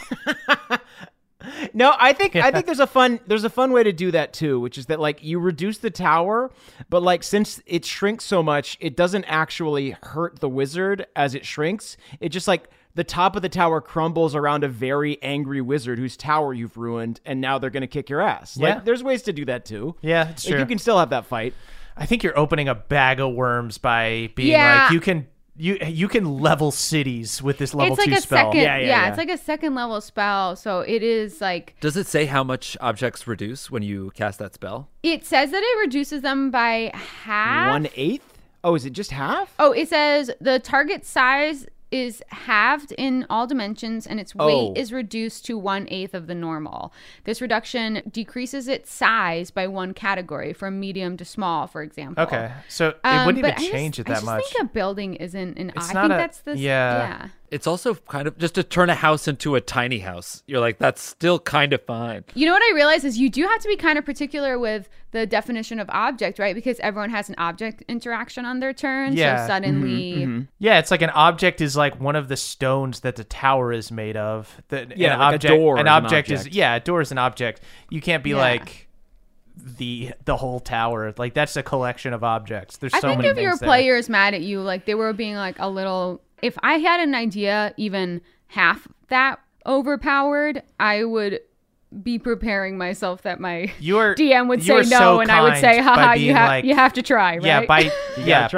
No, I think there's a fun way to do that too, which is that you reduce the tower, but since it shrinks so much, it doesn't actually hurt the wizard as it shrinks. It just the top of the tower crumbles around a very angry wizard whose tower you've ruined, and now they're going to kick your ass. Yeah. There's ways to do that too. Yeah, it's true. You can still have that fight. I think you're opening a bag of worms by being you can level cities with this level 2 spell. It's like a 2nd level spell, so it is Does it say how much objects reduce when you cast that spell? It says that it reduces them by half. 1/8? Oh, is it just half? Oh, it says the target size is halved in all dimensions, and its weight is reduced to 1/8 of the normal. This reduction decreases its size by 1 category, from medium to small, for example. Okay, so it wouldn't even change it that much. I just think a building isn't an... It's I not think a- that's the... yeah. It's also kind of just to turn a house into a tiny house. You're like, that's still kind of fine. You know what I realize is you do have to be kind of particular with the definition of object, right? Because everyone has an object interaction on their turn. Yeah. So suddenly... Yeah, it's like an object is one of the stones that the tower is made of. A door. An object is a door is an object. You can't be the whole tower. That's a collection of objects. There's so many things if your there. player is mad at you, they were being a little... If I had an idea even half that overpowered, I would be preparing myself that my DM would say no, and I would say, haha, you have to try, right? Yeah, try.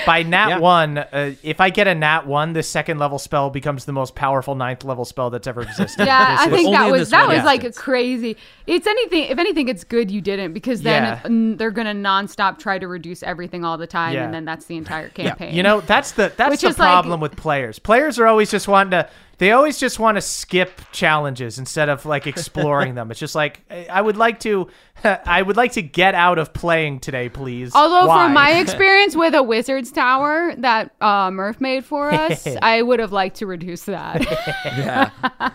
by nat 1, if I get a nat 1, the second level spell becomes the most powerful 9th level spell that's ever existed. Yeah, I think only in this that one was like a instance. crazy. It's anything. If anything, it's good you didn't, because then they're gonna nonstop try to reduce everything all the time, Yeah. and then that's the entire campaign. You know, that's the Which is problem with players. Players are always just wanting to. They always just want to skip challenges instead of like exploring them. It's just like I would like to get out of playing today, please. Although Why? from my experience with a wizard's tower that Murph made for us, I would have liked to reduce that. Yeah.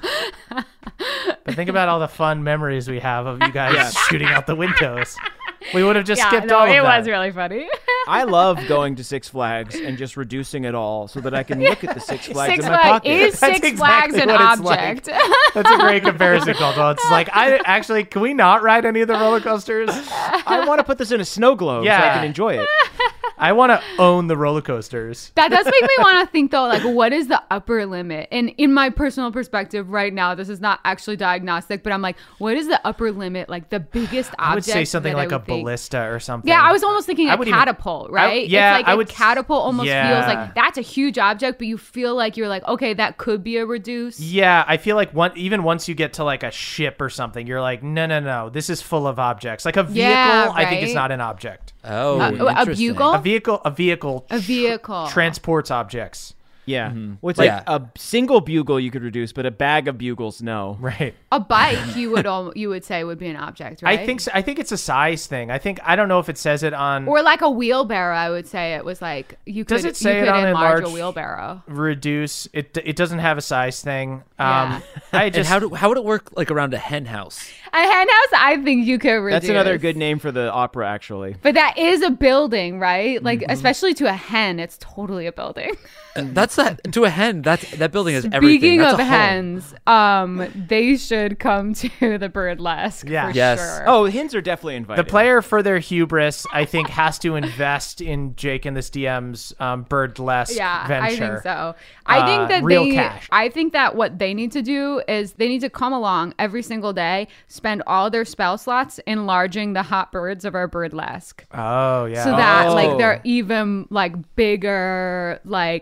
But think about all the fun memories we have of you guys shooting out the windows. We would have just skipped all of it that. was really funny. I love going to Six Flags and just reducing it all so that I can look at the Six Flags Six in my Flags pocket. is That's Six Flags exactly an what it's like. object. That's a great comparison, Caldwell. It's like, can we not ride any of the roller coasters? I want to put this in a snow globe so I Yeah. can enjoy it. I want to own the roller coasters. That does make me want to think though, like, what is the upper limit? And in my personal perspective right now, this is not actually diagnostic, but I'm like, what is the upper limit? Like the biggest object. I would say something that I like a would think- ballista or something. Yeah, I was almost thinking I a would even- catapult, right? yeah, it's like I a would- catapult almost yeah. feels like that's a huge object, but you feel like you're like, okay, that could be a reduce. Yeah, I feel like even once you get to like a ship or something, you're like, no, this is full of objects. Like a vehicle, Yeah, I think right. is not an object. Oh, a interesting. bugle? A vehicle A vehicle. transports objects. Yeah. Well, it's like Yeah. a single bugle you could reduce, but a bag of bugles, no. Right. A bike, you would say would be an object, right? I think so. I think it's a size thing. I don't know if it says it on Or like a wheelbarrow, I would say it was like you could Does it say you it could on enlarge a enlarge? wheelbarrow. reduce. It doesn't have a size thing. Yeah. I And just how would it work like around a hen house? A hen house, I think you could reduce. That's another good name for the opera, actually. But that is a building, right? Like, especially to a hen, it's totally a building. That's that to a hen. That building is everything. Speaking That's of a home. hens, they should come to the burlesque Yeah. for Yes. sure. Oh, hens are definitely invited. the player for their hubris, I think, has to invest in Jake and this DM's birdlesque Yeah, venture. I think so. I think that real cash. I think that what they need to do is they need to come along every single day, spend all their spell slots enlarging the hot birds of our burlesque. Oh yeah. So that like Oh. they're even like bigger, like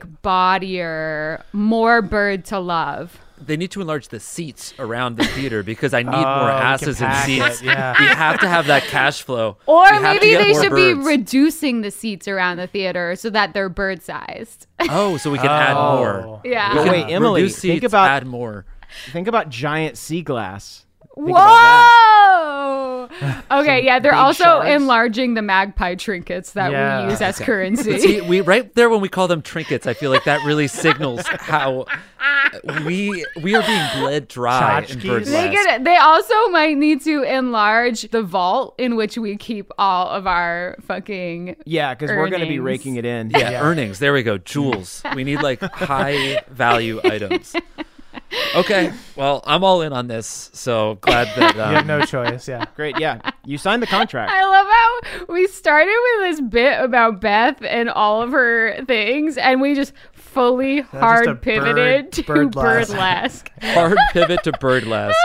bodier, more bird to love. They need to enlarge the seats around the theater because I need more we can asses and pack seats. it, yeah. We have to have that cash flow. Or We have to maybe get they more should birds. be reducing the seats around the theater so that they're bird sized. Oh, so we can add more. Yeah. But We wait, can Emily, reduce think seats, about- add more. Think about giant sea glass. Think Whoa! about Okay, yeah, they're big also shards. enlarging the magpie trinkets that Yeah. we use as currency. See, we right there when we call them trinkets, I feel like that really signals how we are being bled dry in Tchotchkes? burlesque. They also might need to enlarge the vault in which we keep all of our fucking Yeah, because we're going to be earnings. raking it in. Yeah, earnings. There we go. Jewels. We need like high value items. Okay, well, I'm all in on this. So glad that You have no choice. Yeah. Great. Yeah. You signed the contract. I love how we started with this bit about Beth and all of her things, and we just fully just a hard pivoted to birdlesque. burlesque. hard pivot to burlesque.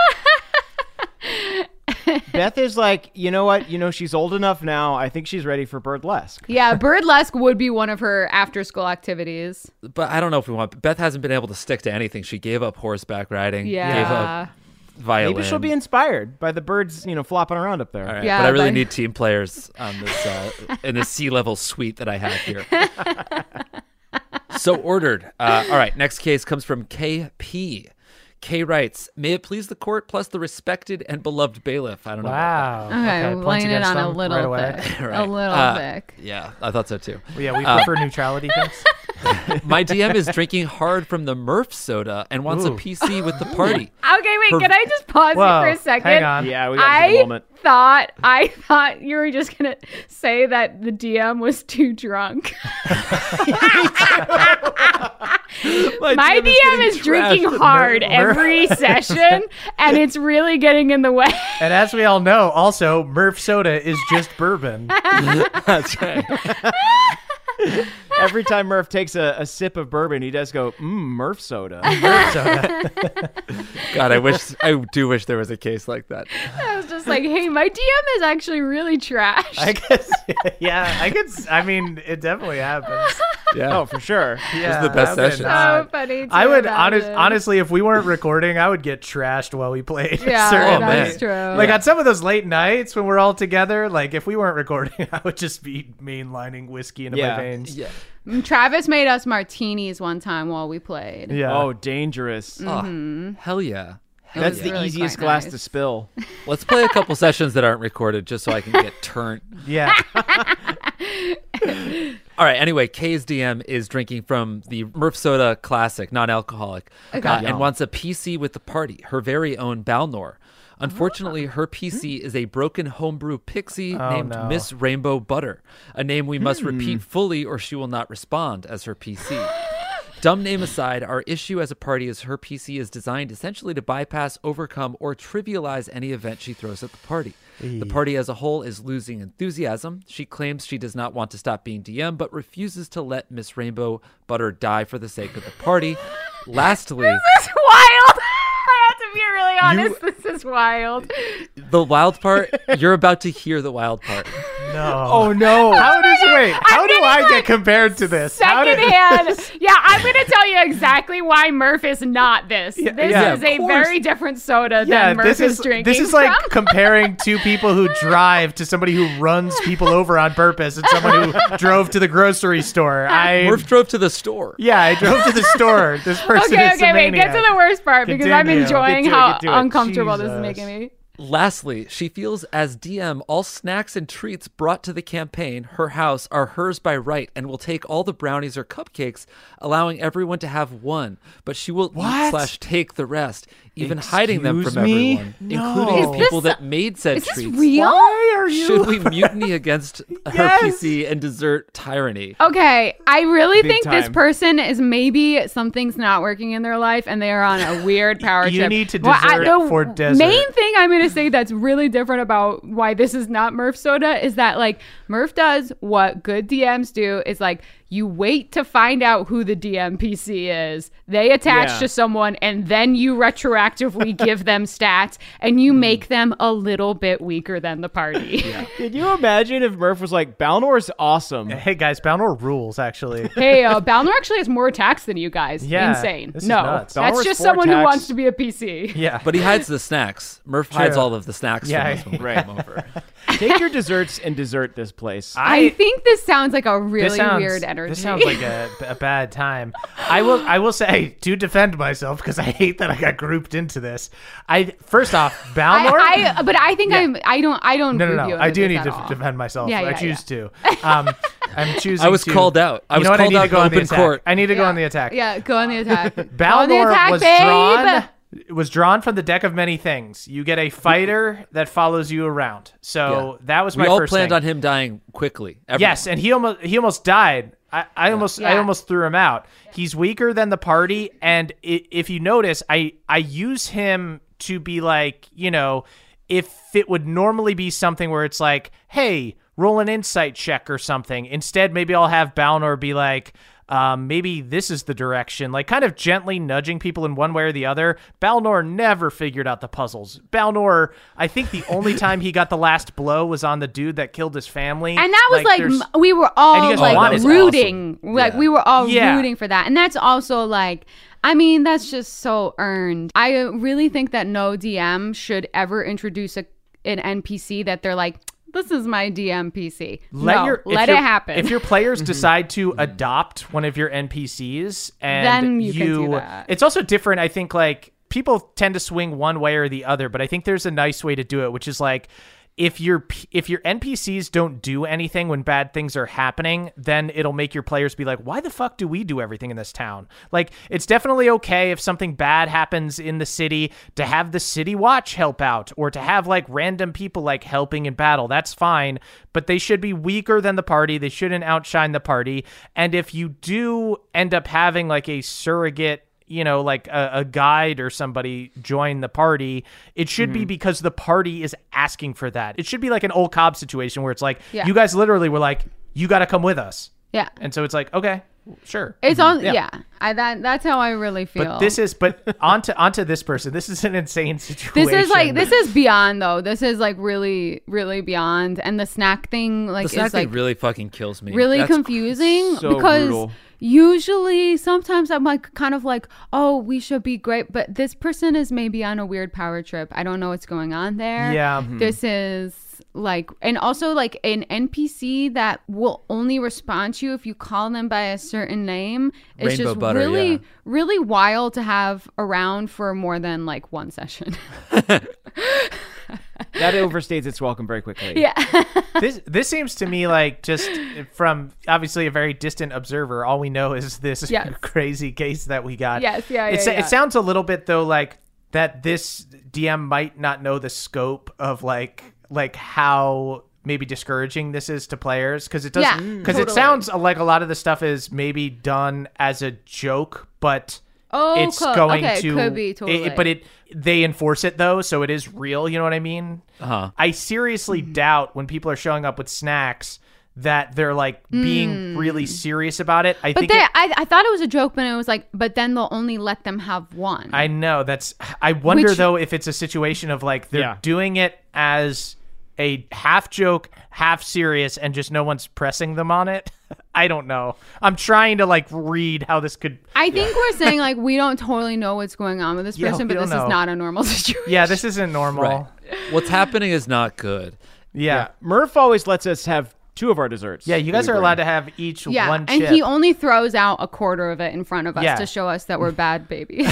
Beth is like, you know what? She's old enough now. I think she's ready for burlesque. Yeah, burlesque would be one of her after-school activities. But I don't know if we want. Beth hasn't been able to stick to anything. She gave up horseback riding. Gave Yeah. up violin. Maybe she'll be inspired by the birds, flopping around up there. All right, Yeah, but I really but- need team players on this in this sea-level suite that I have here. So ordered. All right, next case comes from KP. K writes, "May it please the court plus the respected and beloved bailiff." I don't know. Wow. Okay, points laying it against on a them right little away. thick. Right. A little thick. Yeah, I thought so too. Well, yeah, we prefer neutrality things. My DM is drinking hard from the Murph soda and wants a Ooh. PC with the party. Okay, wait, can I just pause you Whoa, for a second? hang on. Yeah, we got a moment. I thought you were just gonna say that the DM was too drunk. My DM is drinking hard every session, and it's really getting in the way. And as we all know, also Murph soda is just bourbon. That's right. Every time Murph takes a sip of bourbon, he does go, Murph soda. Murph soda. God, I do wish there was a case like that. I was just like, hey, my DM is actually really trash. I guess. Yeah, I mean, it definitely happens. Yeah. Oh, for sure. This is the best session. So funny. I would imagine. honestly, if we weren't recording, I would get trashed while we played. Yeah, Certainly. that's true. Like on some of those late nights when we're all together, like if we weren't recording, I would just be mainlining whiskey into my veins. Yeah. Travis made us martinis one time while we played. Yeah. Oh, dangerous. Oh, hell yeah. Hell That's yeah. the really easiest quite glass nice. to spill. Let's play a couple sessions that aren't recorded just so I can get turned. Yeah. All right. Anyway, Kay's DM is drinking from the Murph Soda Classic, non-alcoholic, and wants a PC with the party, her very own Balnor. Unfortunately, her PC is a broken homebrew pixie named Miss Rainbow Butter, a name we must repeat fully or she will not respond as her PC. Dumb name aside, our issue as a party is her PC is designed essentially to bypass, overcome, or trivialize any event she throws at the party. The party as a whole is losing enthusiasm. She claims she does not want to stop being DM, but refuses to let Miss Rainbow Butter die for the sake of the party. Lastly, This is wild. I have to be really honest. This is wild. the wild part, you're about to hear the wild part. No. Oh, no. How do getting, I like, get compared to this? How did- Secondhand. Yeah, I'm going to tell you exactly why Murph is not this. This yeah, is of a course. very different soda Yeah, than Murph is drinking. this is like from. comparing two people who drive to somebody who runs people over on purpose and someone who drove to the grocery store. Murph drove to the store. Yeah, I drove to the store. This person is Okay, a wait, get maniac. to the worst part because I'm Continue. enjoying Get to it, how get to it. uncomfortable this is Jesus. making me. Lastly, she feels as DM, all snacks and treats brought to the campaign, her house, are hers by right and will take all the brownies or cupcakes, allowing everyone to have one. But she will eat/take the rest, even hiding them from Excuse me? everyone, including Is the this people that made said Is this treats. real? Why are you? Should we mutiny against her Yes. PC and desert tyranny? Okay, I really Big think this time. person is maybe something's not working in their life and they are on a weird power You trip. need to Well, desert the for desert. main thing I'm going to say that's really different about why this is not Murph Soda is that like Murph does what good DMs do is like you wait to find out who the DM PC is. They attach Yeah. to someone and then you retroactively give them stats and you make them a little bit weaker than the party. Can you imagine if Murph was like, Balnor's awesome? Hey guys, Balnor rules actually. Hey, Balnor actually has more attacks than you guys. Yeah, Insane. this is No, nuts. that's Balnor's just 4 someone who attacks. wants to be a PC. Yeah, But he hides the snacks. Murph hides True. all of the snacks Yeah, from us when we right. come over. Take your desserts and desert this place. I think this sounds like a really this sounds, weird energy. This sounds like a bad time. I will say to defend myself because I hate that I got grouped into this. First off, Balnor. but I think I don't No, group you I into do this need at to all. defend myself. Yeah, I yeah, choose to. I'm choosing. I was to- called out. I You was know what? I called need out to in go on the open attack. court. I need to go on the attack. Yeah, go on the attack. Go on the Balnor attack, was babe. drawn. It was drawn from the deck of many things. You get a fighter that follows you around. So that was We my all first planned thing. on him dying quickly. Yes, and he almost died. I almost threw him out. He's weaker than the party, and if you notice, I use him to be like, you know, if it would normally be something where it's like, hey, roll an insight check or something. Instead, maybe I'll have Balnor be like, maybe this is the direction, like kind of gently nudging people in one way or the other. Balnor never figured out the puzzles. Balnor, I think the only time he got the last blow was on the dude that killed his family. And that was there's- we were And all you guys like wanted- rooting. awesome. Like Yeah. we were all Yeah. rooting for that. And that's also like, I mean, that's just so earned. I really think that no DM should ever introduce an NPC that they're like, this is my DM PC. Let Let it happen. If your players decide to adopt one of your NPCs, and Then you can do that. It's also different. I think like people tend to swing one way or the other, but I think there's a nice way to do it, which is like if your NPCs don't do anything when bad things are happening, then it'll make your players be like, why the fuck do we do everything in this town? Like, it's definitely okay if something bad happens in the city to have the city watch help out, or to have like random people like helping in battle. That's fine, but they should be weaker than the party. They shouldn't outshine the party. And if you do end up having like a surrogate, you know, like a guide or somebody join the party, it should be because the party is asking for that. It should be like an old Cobb situation where it's like, Yeah. you guys literally were like, you got to come with us. yeah. And so it's like, okay, Sure. It's on. Yeah. That's how I really feel. But onto this person. This is an insane situation. This is beyond though. This is like really, really beyond. And the snack thing, like, The snack is like thing really fucking kills me. really That's confusing so because brutal. usually sometimes I'm like kind of like, oh, we should be great, but this person is maybe on a weird power trip. I don't know what's going on there. Yeah. This is like, and also like an NPC that will only respond to you if you call them by a certain name. It's Rainbow just butter, really, yeah. really wild to have around for more than like one session. That overstates its welcome very quickly. Yeah. This seems to me like, just from obviously a very distant observer, all we know is this Yes. crazy case that we got. Yes, yeah. It sounds a little bit though like that this DM might not know the scope of like how maybe discouraging this is to players, because it does, because it sounds like a lot of the stuff is maybe done as a joke, but it's going to could be totally. They enforce it though, so it is real. You know what I mean? I seriously doubt when people are showing up with snacks that they're like being really serious about it. I thought it was a joke, but it was like, but then they'll only let them have one. I know I wonder though if it's a situation of like they're doing it as a half joke, half serious, and just no one's pressing them on it. I don't know. I'm trying to like read how this could. I think we're saying like we don't totally know what's going on with this person, but this is not a normal situation. Yeah, this isn't normal. Right. What's happening is not good. Yeah. Murph always lets us have 2 of our desserts. Yeah, you guys are allowed to have each one chip. And he only throws out a quarter of it in front of us to show us that we're bad babies.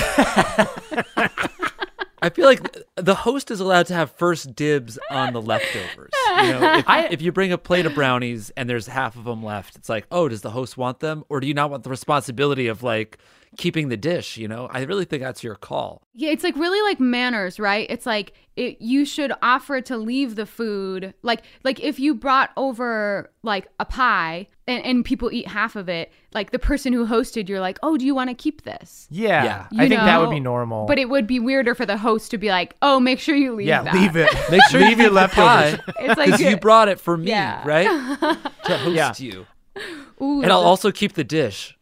I feel like the host is allowed to have first dibs on the leftovers. You know, if you bring a plate of brownies and there's half of them left, it's like, oh, does the host want them? Or do you not want the responsibility of like keeping the dish? You know, I really think that's your call. Yeah, it's like really like manners, right? It's like you should offer to leave the food. Like if you brought over like a pie and people eat half of it, like the person who hosted, you're like, oh, do you want to keep this? Yeah. I think that would be normal. But it would be weirder for the host to be like, oh, make sure you leave that. Yeah, leave it. Make sure you leave your leftovers. It's like, because you brought it for me, right? To host you. Ooh, and I'll also keep the dish.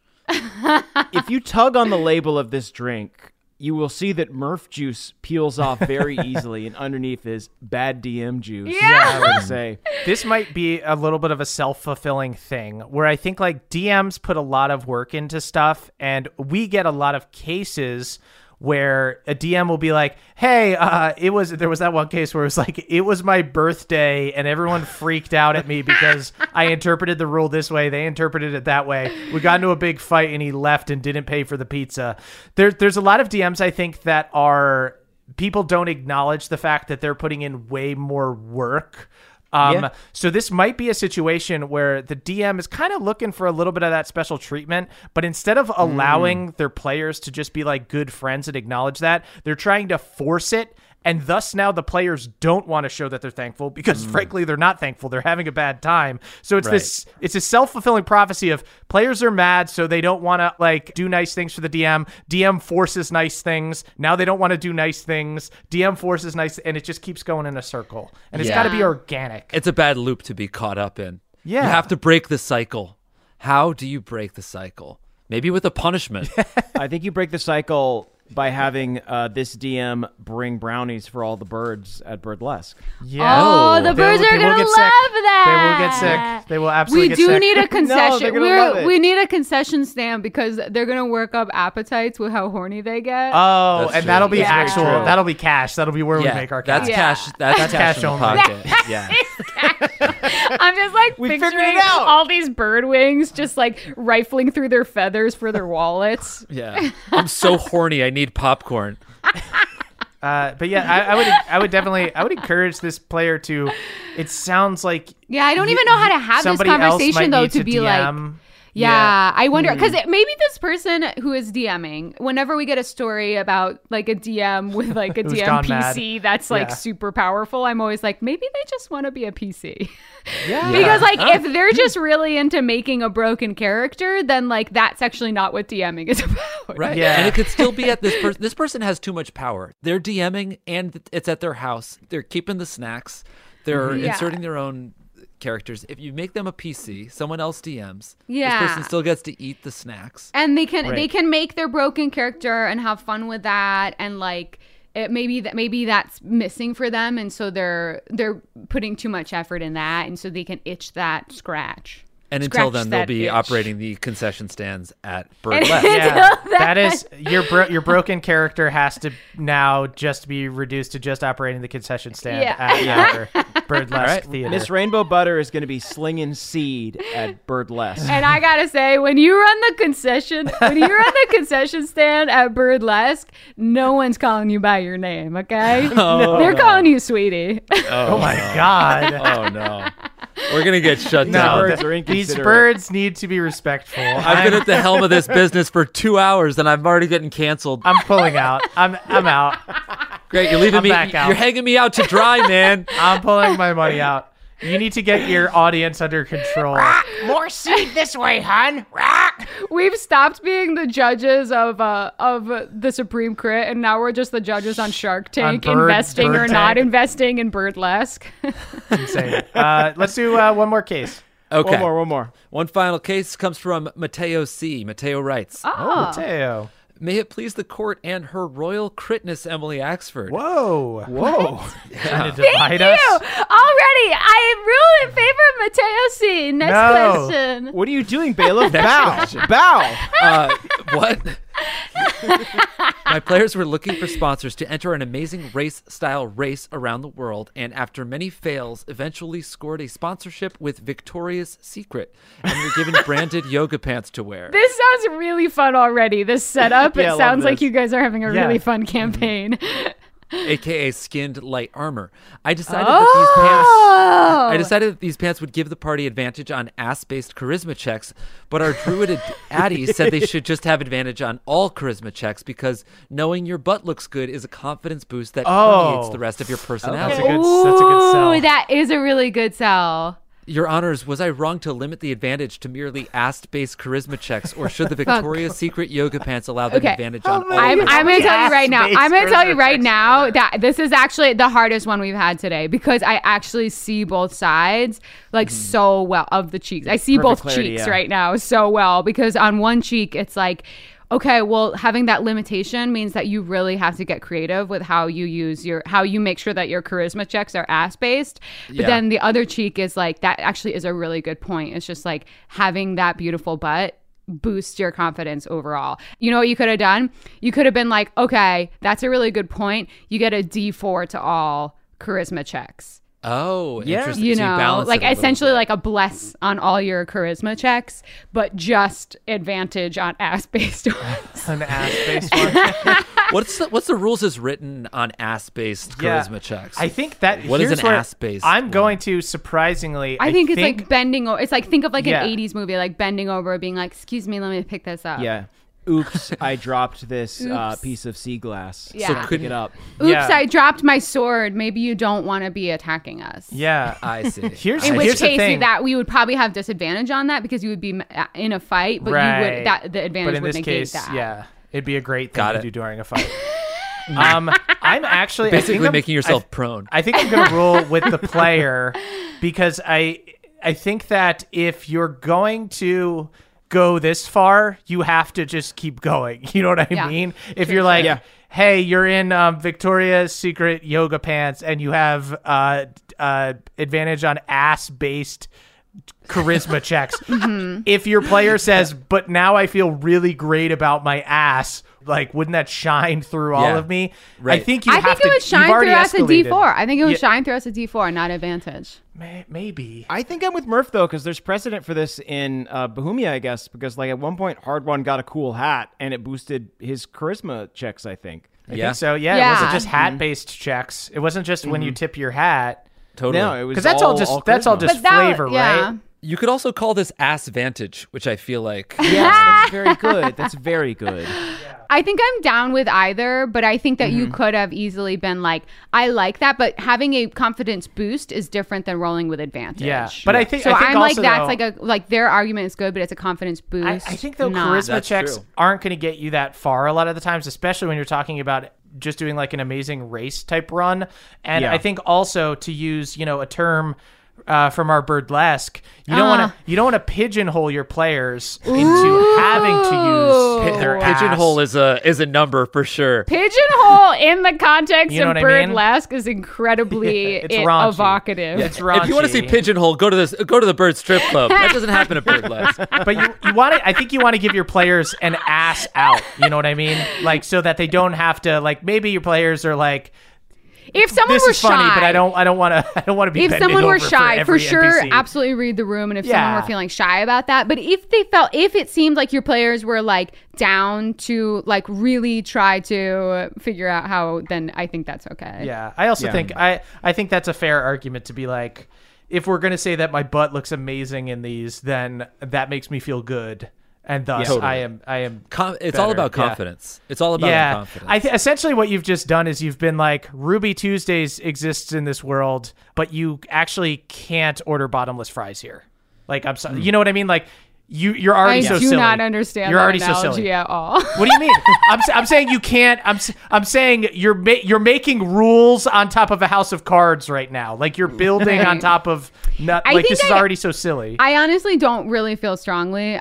If you tug on the label of this drink, you will see that Murph juice peels off very easily, and underneath is bad DM juice. Yeah. I would say. This might be a little bit of a self-fulfilling thing where I think like DMs put a lot of work into stuff, and we get a lot of cases where a DM will be like, hey, there was that one case where it was like, it was my birthday and everyone freaked out at me because I interpreted the rule this way. They interpreted it that way. We got into a big fight and he left and didn't pay for the pizza. There's a lot of DMs, I think, that are, people don't acknowledge the fact that they're putting in way more work. So this might be a situation where the DM is kind of looking for a little bit of that special treatment, but instead of allowing their players to just be like good friends and acknowledge that, they're trying to force it. And thus now the players don't want to show that they're thankful because frankly, they're not thankful. They're having a bad time. So it's it's a self-fulfilling prophecy of players are mad. So they don't want to like do nice things for the DM. DM forces nice things. Now they don't want to do nice things. DM forces nice, and it just keeps going in a circle, and it's got to be organic. It's a bad loop to be caught up in. Yeah. You have to break the cycle. How do you break the cycle? Maybe with a punishment. I think you break the cycle by having this DM bring brownies for all the birds at Birdlesque. Yeah. Oh, the birds are going to love that. They will get sick. They will absolutely get sick. We do need a concession. No, we need a concession stand because they're going to work up appetites with how horny they get. Oh, That's and true. that'll be Yeah. actual. That'll be cash. That'll be where we make our cash. That's cash. That's cash in the only. pocket. Yeah. I'm just like We figured picturing it out. all these bird wings just like rifling through their feathers for their wallets. Yeah. I'm so horny. I need popcorn. But yeah, I would definitely encourage this player to. It sounds like I don't even know how to have this somebody else conversation might though need to be like. DM. Yeah, I wonder because maybe this person who is DMing, whenever we get a story about like a DM with like a Who's DM gone PC that's like Yeah. super powerful, I'm always like, maybe they just want to be a PC. Yeah. Because like if they're just really into making a broken character, then like that's actually not what DMing is about. Right. Yeah. And it could still be at this person. This person has too much power. They're DMing and it's at their house. They're keeping the snacks. They're Yeah. inserting their own characters, if you make them a PC, someone else DMs, Yeah. this person still gets to eat the snacks. And they can make their broken character and have fun with that, and like maybe that's missing for them, and so they're putting too much effort in that, and so they can itch that scratch. And until Scratch then, they'll that be itch. operating the concession stands at Burlesque. Yeah, that is your broken character has to now just be reduced to just operating the concession stand at Burlesque Theater. Miss Rainbow Butter is going to be slinging seed at Burlesque. And I gotta say, when you run the concession stand at Burlesque, no one's calling you by your name, okay? They're calling you sweetie. Oh my God! Oh no, we're gonna get shut No, down. birds are these inconsiderate. birds need to be respectful. I've been at the helm of this business for 2 hours, and I'm already getting canceled. I'm pulling out. I'm out. Great, you're leaving I'm me. back out. You're hanging me out to dry, man. I'm pulling my money out. You need to get your audience under control. More seed this way, hon. We've stopped being the judges of the Supreme Crit, and now we're just the judges on Shark Tank, investing Bird or not Tank. investing in Burlesque. Insane. Let's do one more case. Okay. One more. One final case comes from Mateo C. Mateo writes, Mateo. May it please the court and her royal critness, Emily Axford. Whoa. Trying to Thank divide you. us? Already, I am really in favor of Mateo C. Next No. question. What are you doing, bailiff? Bow. What? My players were looking for sponsors to enter an amazing race-style race around the world, and after many fails, eventually scored a sponsorship with Victoria's Secret, and were given branded yoga pants to wear. This sounds really fun already. This setup, Yeah, I it love sounds like this. you guys are having a Yeah. really fun campaign. AKA skinned light armor. I decided Oh. that these pants would give the party advantage on ass-based charisma checks, but our druid Addie said they should just have advantage on all charisma checks because knowing your butt looks good is a confidence boost that permeates the rest of your personality. That's a good sell. Ooh, that is a really good sell. Your honors, was I wrong to limit the advantage to merely ass-based charisma checks, or should the Victoria's Secret yoga pants allow them Okay. advantage on all? I'm going to tell you right now. ass-based I'm going to tell you charisma right checks now that this is actually the hardest one we've had today because I actually see both sides like so well of the cheeks. I see Perfect both clarity, cheeks yeah. right now so well because on one cheek it's like, okay, well, having that limitation means that you really have to get creative with how you make sure that your charisma checks are ass based. But Yeah. then the other cheek is like, that actually is a really good point. It's just like having that beautiful butt boosts your confidence overall. You know what you could have done? You could have been like, okay, that's a really good point. You get a D4 to all charisma checks. Oh, Yeah. interesting. You So know, balance like it a little essentially bit. like a bless on all your charisma checks, but just advantage on ass-based ones. An ass-based one. What's the rules as written on ass-based charisma checks? I think that What is here's an where ass-based I'm one? going to surprisingly. I think it's like bending over. It's like, think of like Yeah. an 80s movie, like bending over, being like, excuse me, let me pick this up. Yeah. Oops, I dropped this Oops. piece of sea glass. Yeah. So So pick it up. Oops, Yeah. I dropped my sword. Maybe you don't want to be attacking us. Yeah. I see. Here's In here's which the case, thing. that we would probably have disadvantage on that because you would be in a fight, but you Right. would that the advantage But in would this negate case, that. yeah, it'd be a great thing Got to it. do during a fight. I'm actually I think Basically I'm- making yourself prone. I think I'm going to rule with the player because I think that if you're going to go this far, you have to just keep going. You know what I Yeah. mean? If you're like, Yeah. hey, you're in Victoria's Secret yoga pants and you have advantage on ass-based charisma checks. If your player says, but now I feel really great about my ass, like, wouldn't that shine through all Yeah. of me? Right. I think you I have think it would you've shine already through us a escalated. D4. I think it would Yeah. shine through us a D4, not advantage. Maybe. I think I'm with Murph though, because there's precedent for this in Bohemia, I guess, because like at one point Hard One got a cool hat and it boosted his charisma checks. I think. I Yeah. think so. Yeah, it Yeah. wasn't just hat-based checks. It wasn't just when you tip your hat. Totally. No, it was Because that's all just charisma. flavor, yeah. right? You could also call this ass vantage, which I feel like. Yes, that's very good. That's very good. I think I'm down with either, but I think that you could have easily been like, I like that, but having a confidence boost is different than rolling with advantage. Yeah, but I think so. I think I'm like also, that's though, like their argument is good, but it's a confidence boost. I think though not. charisma That's checks true. aren't going to get you that far a lot of the times, especially when you're talking about just doing like an amazing race type run. And Yeah. I think also to use a term from our Birdlesque, you don't want to pigeonhole your players into having to use their ass. Pigeonhole is a number for sure. Pigeonhole in the context You know of what I mean? Birdlesque is incredibly It's raunchy. evocative. It's raunchy. If you want to see Pigeonhole, go to the Bird Strip Club. That doesn't happen at Birdlesque. But you want to. I think you want to give your players an ass out. You know what I mean? Like so that they don't have to. Like maybe your players are like, If someone this were is funny, shy, but I don't want to be. if bending someone were over shy, for every sure, NPC. absolutely read the room. And if someone Yeah. were feeling shy about that, but if it seemed like your players were like down to like really try to figure out how, then I think that's okay. Yeah, I also think I think that's a fair argument to be like, if we're gonna say that my butt looks amazing in these, then that makes me feel good, and thus Totally. I am. It's all better. about Yeah. confidence. It's all about Yeah, confidence. essentially what you've just done is you've been like, Ruby Tuesdays exists in this world, but you actually can't order bottomless fries here. Like I'm sorry, you know what I mean? Like you're already I so do silly. not understand You're that already so analogy silly. at all. What do you mean? I'm saying you can't. I'm saying you're making rules on top of a house of cards right now. Like you're building on top of. Like think this is already so silly. I honestly don't really feel strongly.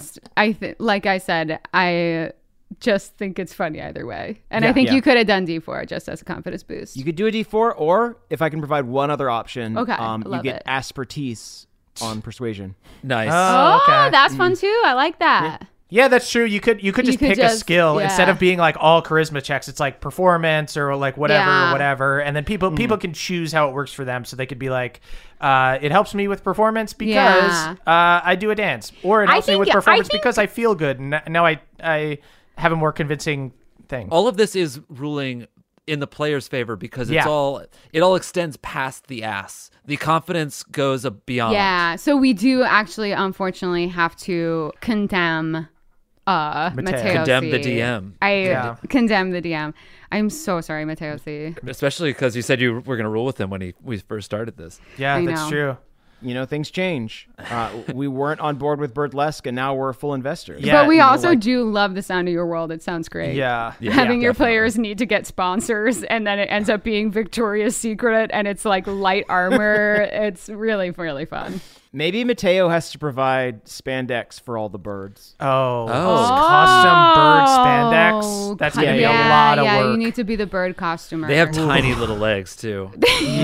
Like I said, I just think it's funny either way. And I think you could have done D4 just as a confidence boost. You could do a D4, or if I can provide one other option, Okay, you love get it. expertise on persuasion. Nice. Oh, okay. that's fun too. I like that. Yeah, that's true. You could just could pick a just- skill yeah. instead of being like all charisma checks. It's like performance or like whatever, Yeah. or whatever, and then people can choose how it works for them. So they could be like, it helps me with performance because Yeah. I do a dance, or it helps me with think- performance I think- because I feel good, and now I have a more convincing thing. All of this is ruling in the player's favor because it Yeah. all extends past the ass. The confidence goes beyond. Yeah. So we do actually, unfortunately, have to condemn Matteo. Condemn C. the DM. Yeah. Condemn the DM. I'm so sorry, Matteo C. Especially because you said you were going to roll with him when we first started this. Yeah, I that's know. true. You know, things change. We weren't on board with Birdlesque, and now we're full investors. Yeah, But we you know, also like- do love the sound of your world. It sounds great. Yeah. Having your definitely. players need to get sponsors, and then it ends up being Victoria's Secret, and it's like light armor. It's really, really fun. Maybe Matteo has to provide spandex for all the birds. Oh, Oh. custom bird spandex. That's gonna be a lot of yeah, work. you need to be the bird costumer. They have tiny little legs too.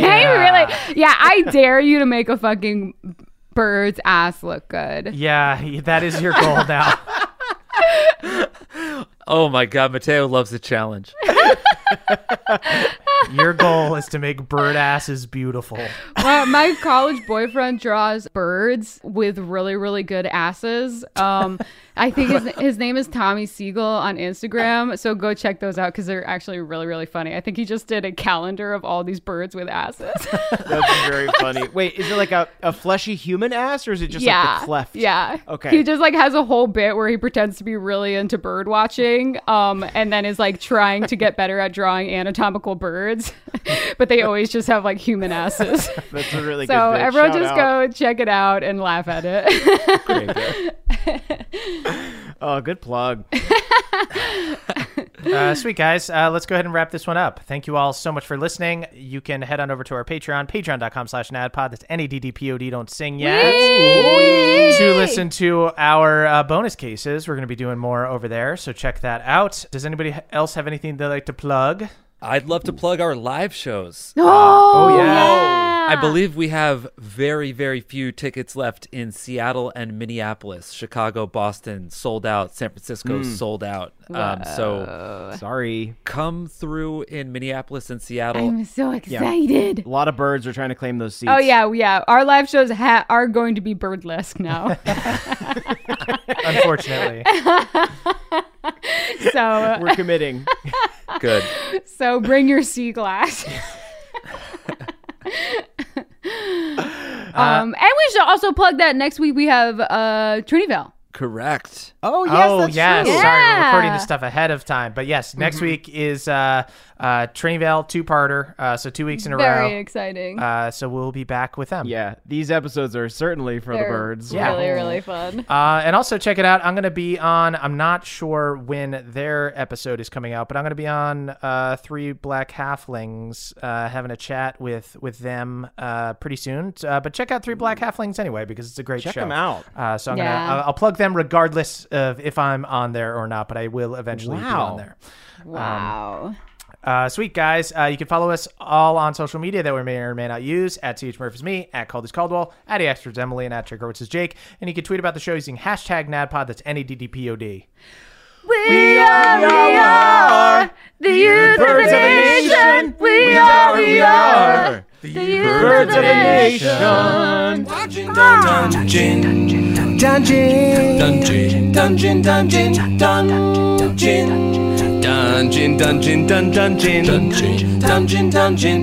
I dare you to make a fucking bird's ass look good. Yeah, that is your goal now. Oh my God, Matteo loves the challenge. Your goal is to make bird asses beautiful. My college boyfriend draws birds with really, really good asses. I think his name is Tommy Siegel on Instagram. So go check those out because they're actually really, really funny. I think he just did a calendar of all these birds with asses. That's very funny. Wait, is it like a fleshy human ass, or is it just like the cleft? Yeah. Okay. He just like has a whole bit where he pretends to be really into bird watching, and then is like trying to get better at drawing anatomical birds, but they always just have like human asses. That's a really So good bit. everyone Shout just out. go check it out and laugh at it. Oh, good plug. Sweet guys, let's go ahead and wrap this one up. Thank you all so much for listening. You can head on over to our Patreon, patreon.com/NADPOD. That's NADDPOD. Don't sing yet. To listen to our bonus cases. We're going to be doing more over there, so check that out. Does anybody else have anything they'd like to plug? I'd love to plug our live shows. Oh, yeah. I believe we have very, very few tickets left in Seattle and Minneapolis. Chicago, Boston, sold out. San Francisco, sold out. So Sorry. come through in Minneapolis and Seattle. I'm so excited. A lot of birds are trying to claim those seats. Oh yeah. Our live shows are going to be birdlesque now. Unfortunately. So We're committing. Good. so bring your sea glass. And we should also plug that next week we have Trinityville. correct. Oh, yes, Oh, that's yes. true. Sorry, we're recording Yeah. this stuff ahead of time. But yes, next week is Trinity Vale 2-parter. So 2 weeks in a Very row. exciting. So we'll be back with them. Yeah, these episodes are certainly for the They're birds. Yeah. Really, really fun. And also check it out. I'm going to be on, I'm not sure when their episode is coming out, but I'm going to be on 3 Black Halflings, having a chat with them pretty soon. But check out 3 Black Halflings anyway, because it's a great show. Check them out. So I'm Yeah. I'll plug them regardless of if I'm on there or not, but I will eventually be Wow. on there. Wow. Sweet, guys. You can follow us all on social media that we may or may not use, at CHMurphysMe, at Caldy's Caldwell, at EXperts Emily, and at Triggerwitz is Jake. And you can tweet about the show using hashtag NADPOD. That's NADDPOD. We are the youth of the nation. We are The Birds of the nation. Dungeon, dungeon, dungeon, dungeon, dungeon, dungeon, dungeon, dungeon, dungeon, dungeon, dungeon, dungeon, dungeon,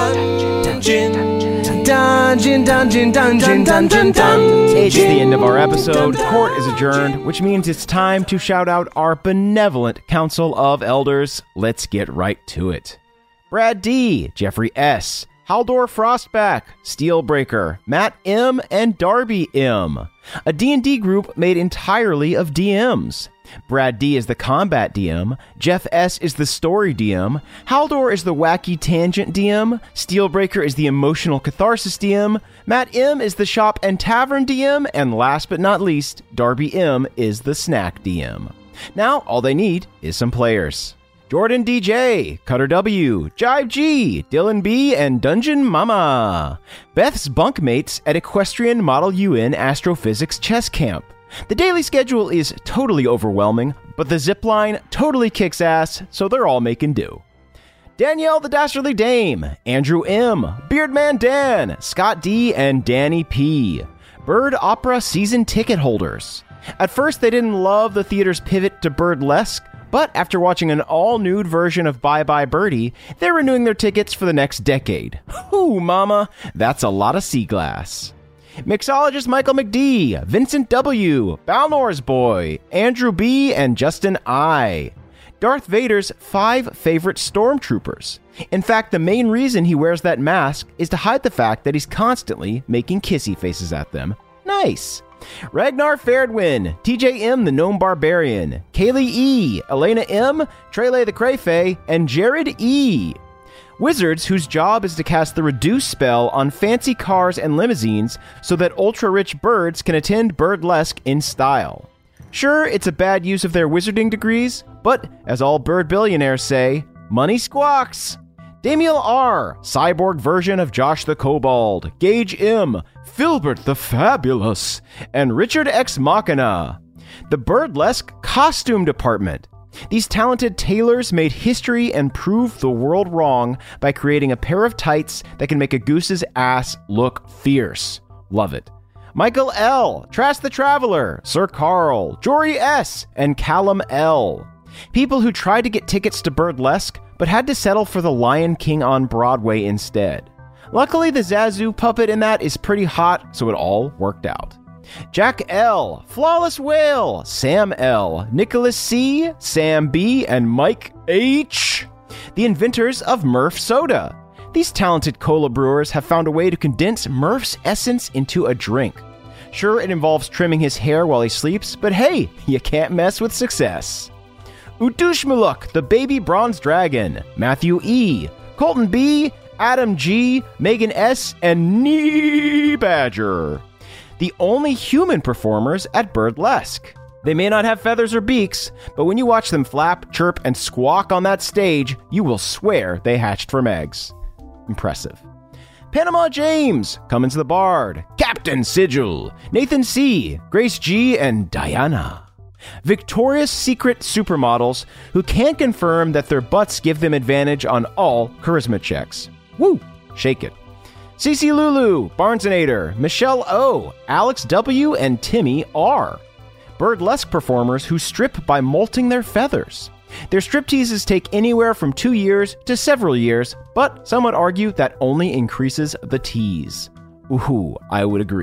dungeon, dungeon, dungeon, dungeon. It's the end of our episode. Court is adjourned, which means it's time to shout out our benevolent Council of Elders. Let's get right to it. Brad D., Jeffrey S., Haldor Frostback, Steelbreaker, Matt M., and Darby M. A D&D group made entirely of DMs. Brad D. is the combat DM, Jeff S. is the story DM, Haldor is the wacky tangent DM, Steelbreaker is the emotional catharsis DM, Matt M. is the shop and tavern DM, and last but not least, Darby M. is the snack DM. Now, all they need is some players. Jordan DJ, Cutter W, Jive G, Dylan B, and Dungeon Mama. Beth's bunkmates at Equestrian Model UN Astrophysics Chess Camp. The daily schedule is totally overwhelming, but the zipline totally kicks ass, so they're all making do. Danielle the Dastardly Dame, Andrew M, Beardman Dan, Scott D, and Danny P. Bird Opera season ticket holders. At first, they didn't love the theater's pivot to Birdlesque, but after watching an all-nude version of Bye Bye Birdie, they're renewing their tickets for the next decade. Ooh, mama, that's a lot of sea glass. Mixologist Michael McD, Vincent W, Balnor's Boy, Andrew B, and Justin I. Darth Vader's 5 favorite stormtroopers. In fact, the main reason he wears that mask is to hide the fact that he's constantly making kissy faces at them. Nice. Ragnar Fairdwin, TJ M, the Gnome Barbarian, Kaylee E, Elena M, Trele the Crayfay, and Jared E. Wizards whose job is to cast the Reduce spell on fancy cars and limousines so that ultra-rich birds can attend Birdlesque in style. Sure, it's a bad use of their wizarding degrees, but as all bird billionaires say, money squawks. Damiel R., cyborg version of Josh the Kobold, Gage M., Filbert the Fabulous, and Richard X Machina. The Birdlesque costume department. These talented tailors made history and proved the world wrong by creating a pair of tights that can make a goose's ass look fierce. Love it. Michael L., Trask the Traveler, Sir Carl, Jory S., and Callum L. People who tried to get tickets to Birdlesque but had to settle for the Lion King on Broadway instead. Luckily, the Zazu puppet in that is pretty hot, so it all worked out. Jack L., Flawless Whale, Sam L., Nicholas C., Sam B., and Mike H., the inventors of Murph Soda. These talented cola brewers have found a way to condense Murph's essence into a drink. Sure, it involves trimming his hair while he sleeps, but hey, you can't mess with success. Udushmaluk, the baby bronze dragon, Matthew E., Colton B., Adam G., Megan S., and Nee Badger. The only human performers at Birdlesque. They may not have feathers or beaks, but when you watch them flap, chirp, and squawk on that stage, you will swear they hatched from eggs. Impressive. Panama James, Cummins the Bard, Captain Sigil, Nathan C., Grace G., and Diana. Victoria's Secret supermodels who can confirm that their butts give them advantage on all charisma checks. Woo! Shake it. Cece Lulu, Barnesonator, Michelle O., Alex W., and Timmy R. Birdlesque performers who strip by molting their feathers. Their stripteases take anywhere from 2 years to several years, but some would argue that only increases the tease. Ooh, I would agree.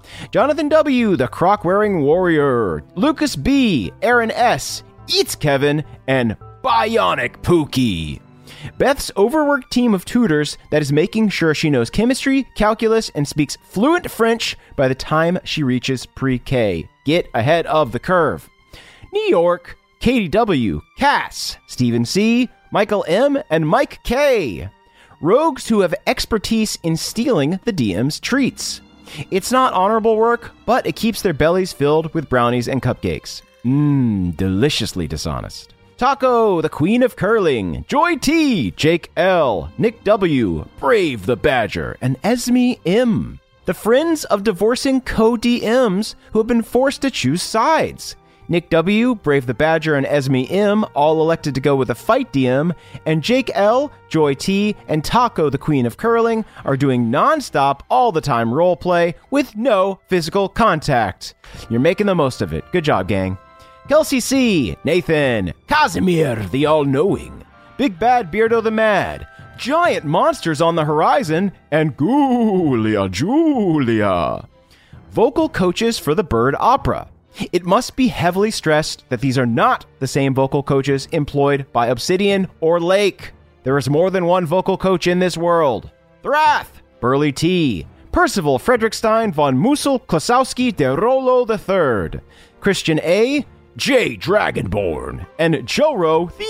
Jonathan W., the croc-wearing warrior. Lucas B., Aaron S., Eats Kevin, and Bionic Pookie. Beth's overworked team of tutors that is making sure she knows chemistry, calculus, and speaks fluent French by the time she reaches pre-K. Get ahead of the curve. New York, Katie W., Cass, Stephen C., Michael M., and Mike K. Rogues who have expertise in stealing the DM's treats. It's not honorable work, but it keeps their bellies filled with brownies and cupcakes. Deliciously dishonest. Taco, the Queen of Curling, Joy T, Jake L, Nick W, Brave the Badger, and Esme M. The friends of divorcing co-DMs who have been forced to choose sides. Nick W, Brave the Badger, and Esme M all elected to go with a fight DM, and Jake L, Joy T, and Taco, the Queen of Curling, are doing non-stop, all-the-time roleplay with no physical contact. You're making the most of it. Good job, gang. Kelsey C, Nathan, Casimir the All-Knowing, Big Bad Beardo the Mad, Giant Monsters on the Horizon, and Julia. Vocal coaches for the Bird Opera. It must be heavily stressed that these are not the same vocal coaches employed by Obsidian or Lake. There is more than one vocal coach in this world. The Wrath, Burley T, Percival Frederickstein von Mussel Klasowski de Rollo III, Christian A, Jay Dragonborn, and Joro the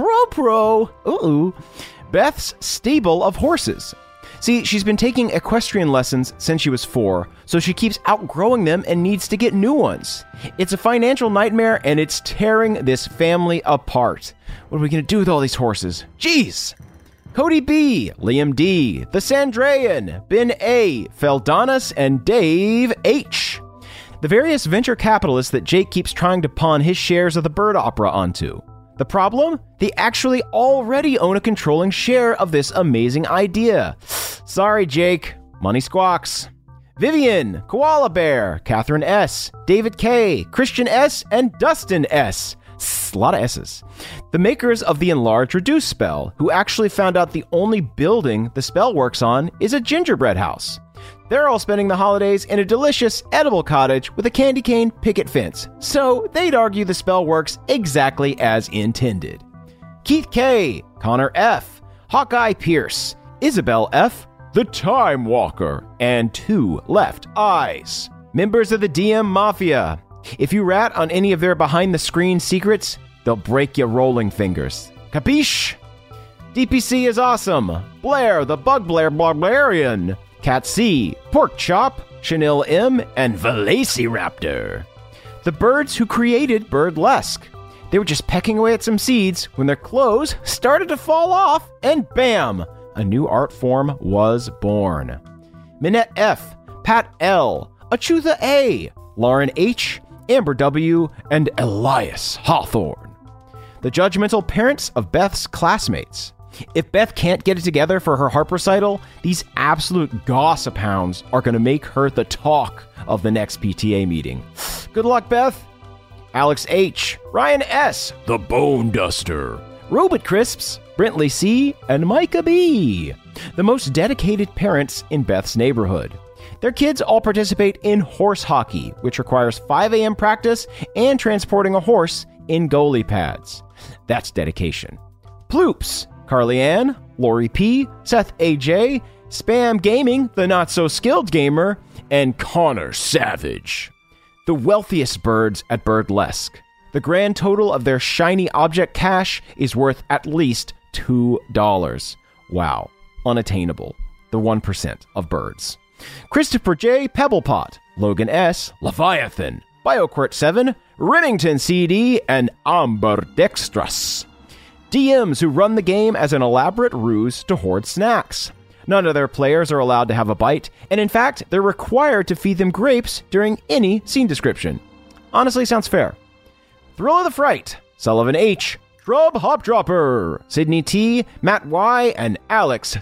Inapropro. Beth's stable of horses. See, she's been taking equestrian lessons since she was 4, so she keeps outgrowing them and needs to get new ones. It's a financial nightmare, and it's tearing this family apart. What are we going to do with all these horses? Jeez! Cody B, Liam D, The Sandrayan, Ben A, Feldonis, and Dave H. The various venture capitalists that Jake keeps trying to pawn his shares of the Bird Opera onto. The problem? They actually already own a controlling share of this amazing idea. Sorry, Jake. Money squawks. Vivian, Koala Bear, Catherine S., David K., Christian S., and Dustin S. A lot of S's. The makers of the Enlarge Reduce spell, who actually found out the only building the spell works on is a gingerbread house. They're all spending the holidays in a delicious, edible cottage with a candy cane picket fence, so they'd argue the spell works exactly as intended. Keith K., Connor F., Hawkeye Pierce, Isabel F., The Time Walker, and 2 left eyes. Members of the DM Mafia. If you rat on any of their behind-the-screen secrets, they'll break your rolling fingers. Capiche? DPC is awesome. Blair, the Bug Blair Barbarian. Cat C, Pork Chop, Chanel M, and Velociraptor. The birds who created Birdlesque. They were just pecking away at some seeds when their clothes started to fall off, and bam! A new art form was born. Minette F, Pat L, Achutha A, Lauren H, Amber W, and Elias Hawthorne. The judgmental parents of Beth's classmates. If Beth can't get it together for her harp recital, these absolute gossip hounds are going to make her the talk of the next PTA meeting. Good luck, Beth. Alex H, Ryan S, The Bone Duster, Robot Crisps, Brentley C, and Micah B. The most dedicated parents in Beth's neighborhood. Their kids all participate in horse hockey, which requires 5 a.m. practice and transporting a horse in goalie pads. That's dedication. Ploops, Carly Ann, Lori P, Seth AJ, Spam Gaming, the not-so-skilled gamer, and Connor Savage. The wealthiest birds at Birdlesque. The grand total of their shiny object cache is worth at least $2. Wow. Unattainable. The 1% of birds. Christopher J. Pebblepot, Logan S., Leviathan, BioQuart 7, Remington CD, and Amber Dextrus. DMs who run the game as an elaborate ruse to hoard snacks. None of their players are allowed to have a bite, and in fact, they're required to feed them grapes during any scene description. Honestly, sounds fair. Thrill of the Fright, Sullivan H., Shrub Hopdropper, Sydney T., Matt Y., and Alex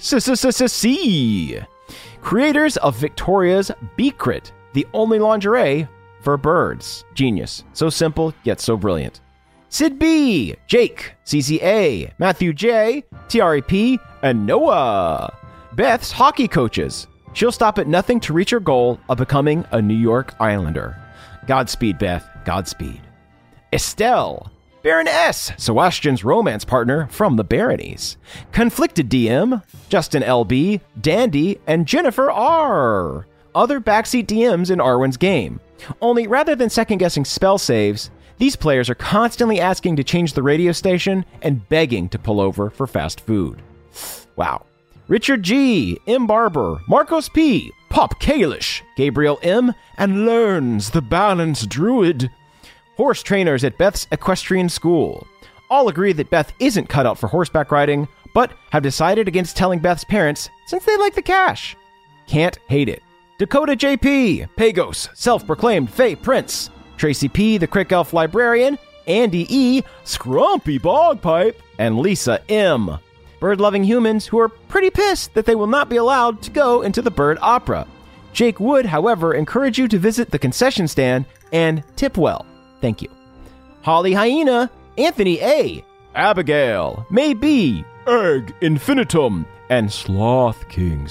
C. Creators of Victoria's Beacrit, the only lingerie for birds. Genius. So simple, yet so brilliant. Sid B, Jake, CCA, Matthew J, TREP, and Noah. Beth's hockey coaches. She'll stop at nothing to reach her goal of becoming a New York Islander. Godspeed, Beth. Godspeed. Estelle, Baroness, Sebastian's romance partner from the Baronies. Conflicted DM, Justin LB, Dandy, and Jennifer R. Other backseat DMs in Arwen's game. Only rather than second-guessing spell saves, these players are constantly asking to change the radio station and begging to pull over for fast food. Wow. Richard G, M. Barber, Marcos P, Pop Kalish, Gabriel M, and Learns the Balance Druid. Horse trainers at Beth's equestrian school. All agree that Beth isn't cut out for horseback riding, but have decided against telling Beth's parents since they like the cash. Can't hate it. Dakota JP, Pagos, self-proclaimed Fey Prince. Tracy P, the Crick Elf Librarian. Andy E, Scrumpy Bogpipe. And Lisa M. Bird-loving humans who are pretty pissed that they will not be allowed to go into the bird opera. Jake would, however, encourage you to visit the concession stand and tip well. Thank you. Holly Hyena, Anthony A, Abigail, May B, Egg Infinitum, and Sloth King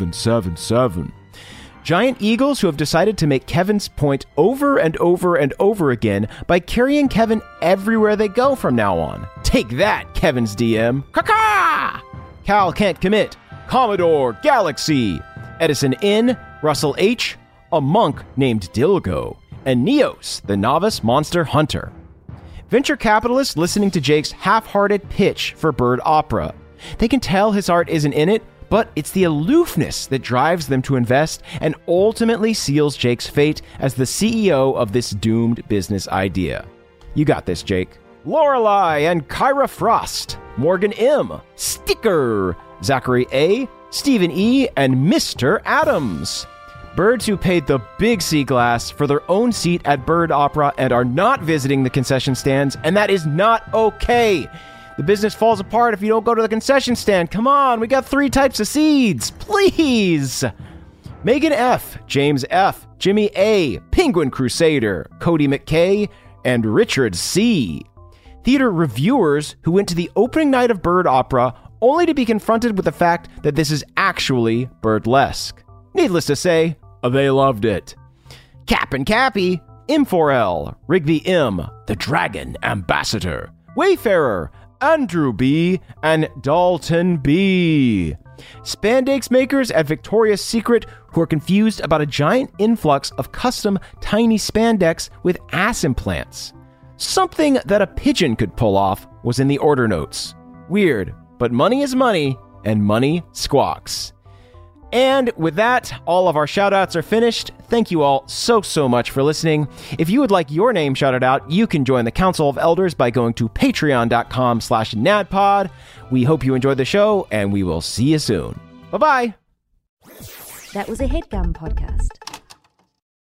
777. Giant eagles who have decided to make Kevin's point over and over and over again by carrying Kevin everywhere they go from now on. Take that, Kevin's DM. Caca! Cal Can't Commit, Commodore Galaxy, Edison N, Russell H, a monk named Dilgo, and Neos, the novice monster hunter. Venture capitalists listening to Jake's half-hearted pitch for bird opera. They can tell his heart isn't in it, but it's the aloofness that drives them to invest and ultimately seals Jake's fate as the CEO of this doomed business idea. You got this, Jake. Lorelei and Kyra Frost, Morgan M, Sticker, Zachary A, Stephen E, and Mr. Adams. Birds who paid the big sea glass for their own seat at Bird Opera and are not visiting the concession stands, and that is not okay. The business falls apart if you don't go to the concession stand. Come on, we got 3 types of seeds. Please. Megan F, James F, Jimmy A, Penguin Crusader, Cody McKay, and Richard C. Theater reviewers who went to the opening night of Bird Opera only to be confronted with the fact that this is actually birdlesque. Needless to say, they loved it. Cap and Cappy, M4L, Rigby M, The Dragon Ambassador, Wayfarer, Andrew B, and Dalton B. Spandex makers at Victoria's Secret who are confused about a giant influx of custom tiny spandex with ass implants. Something that a pigeon could pull off was in the order notes. Weird, but money is money, and money squawks. And with that, all of our shout-outs are finished. Thank you all so much for listening. If you would like your name shouted out, you can join the Council of Elders by going to patreon.com/nadpod. We hope you enjoyed the show, and we will see you soon. Bye-bye. That was a HeadGum podcast.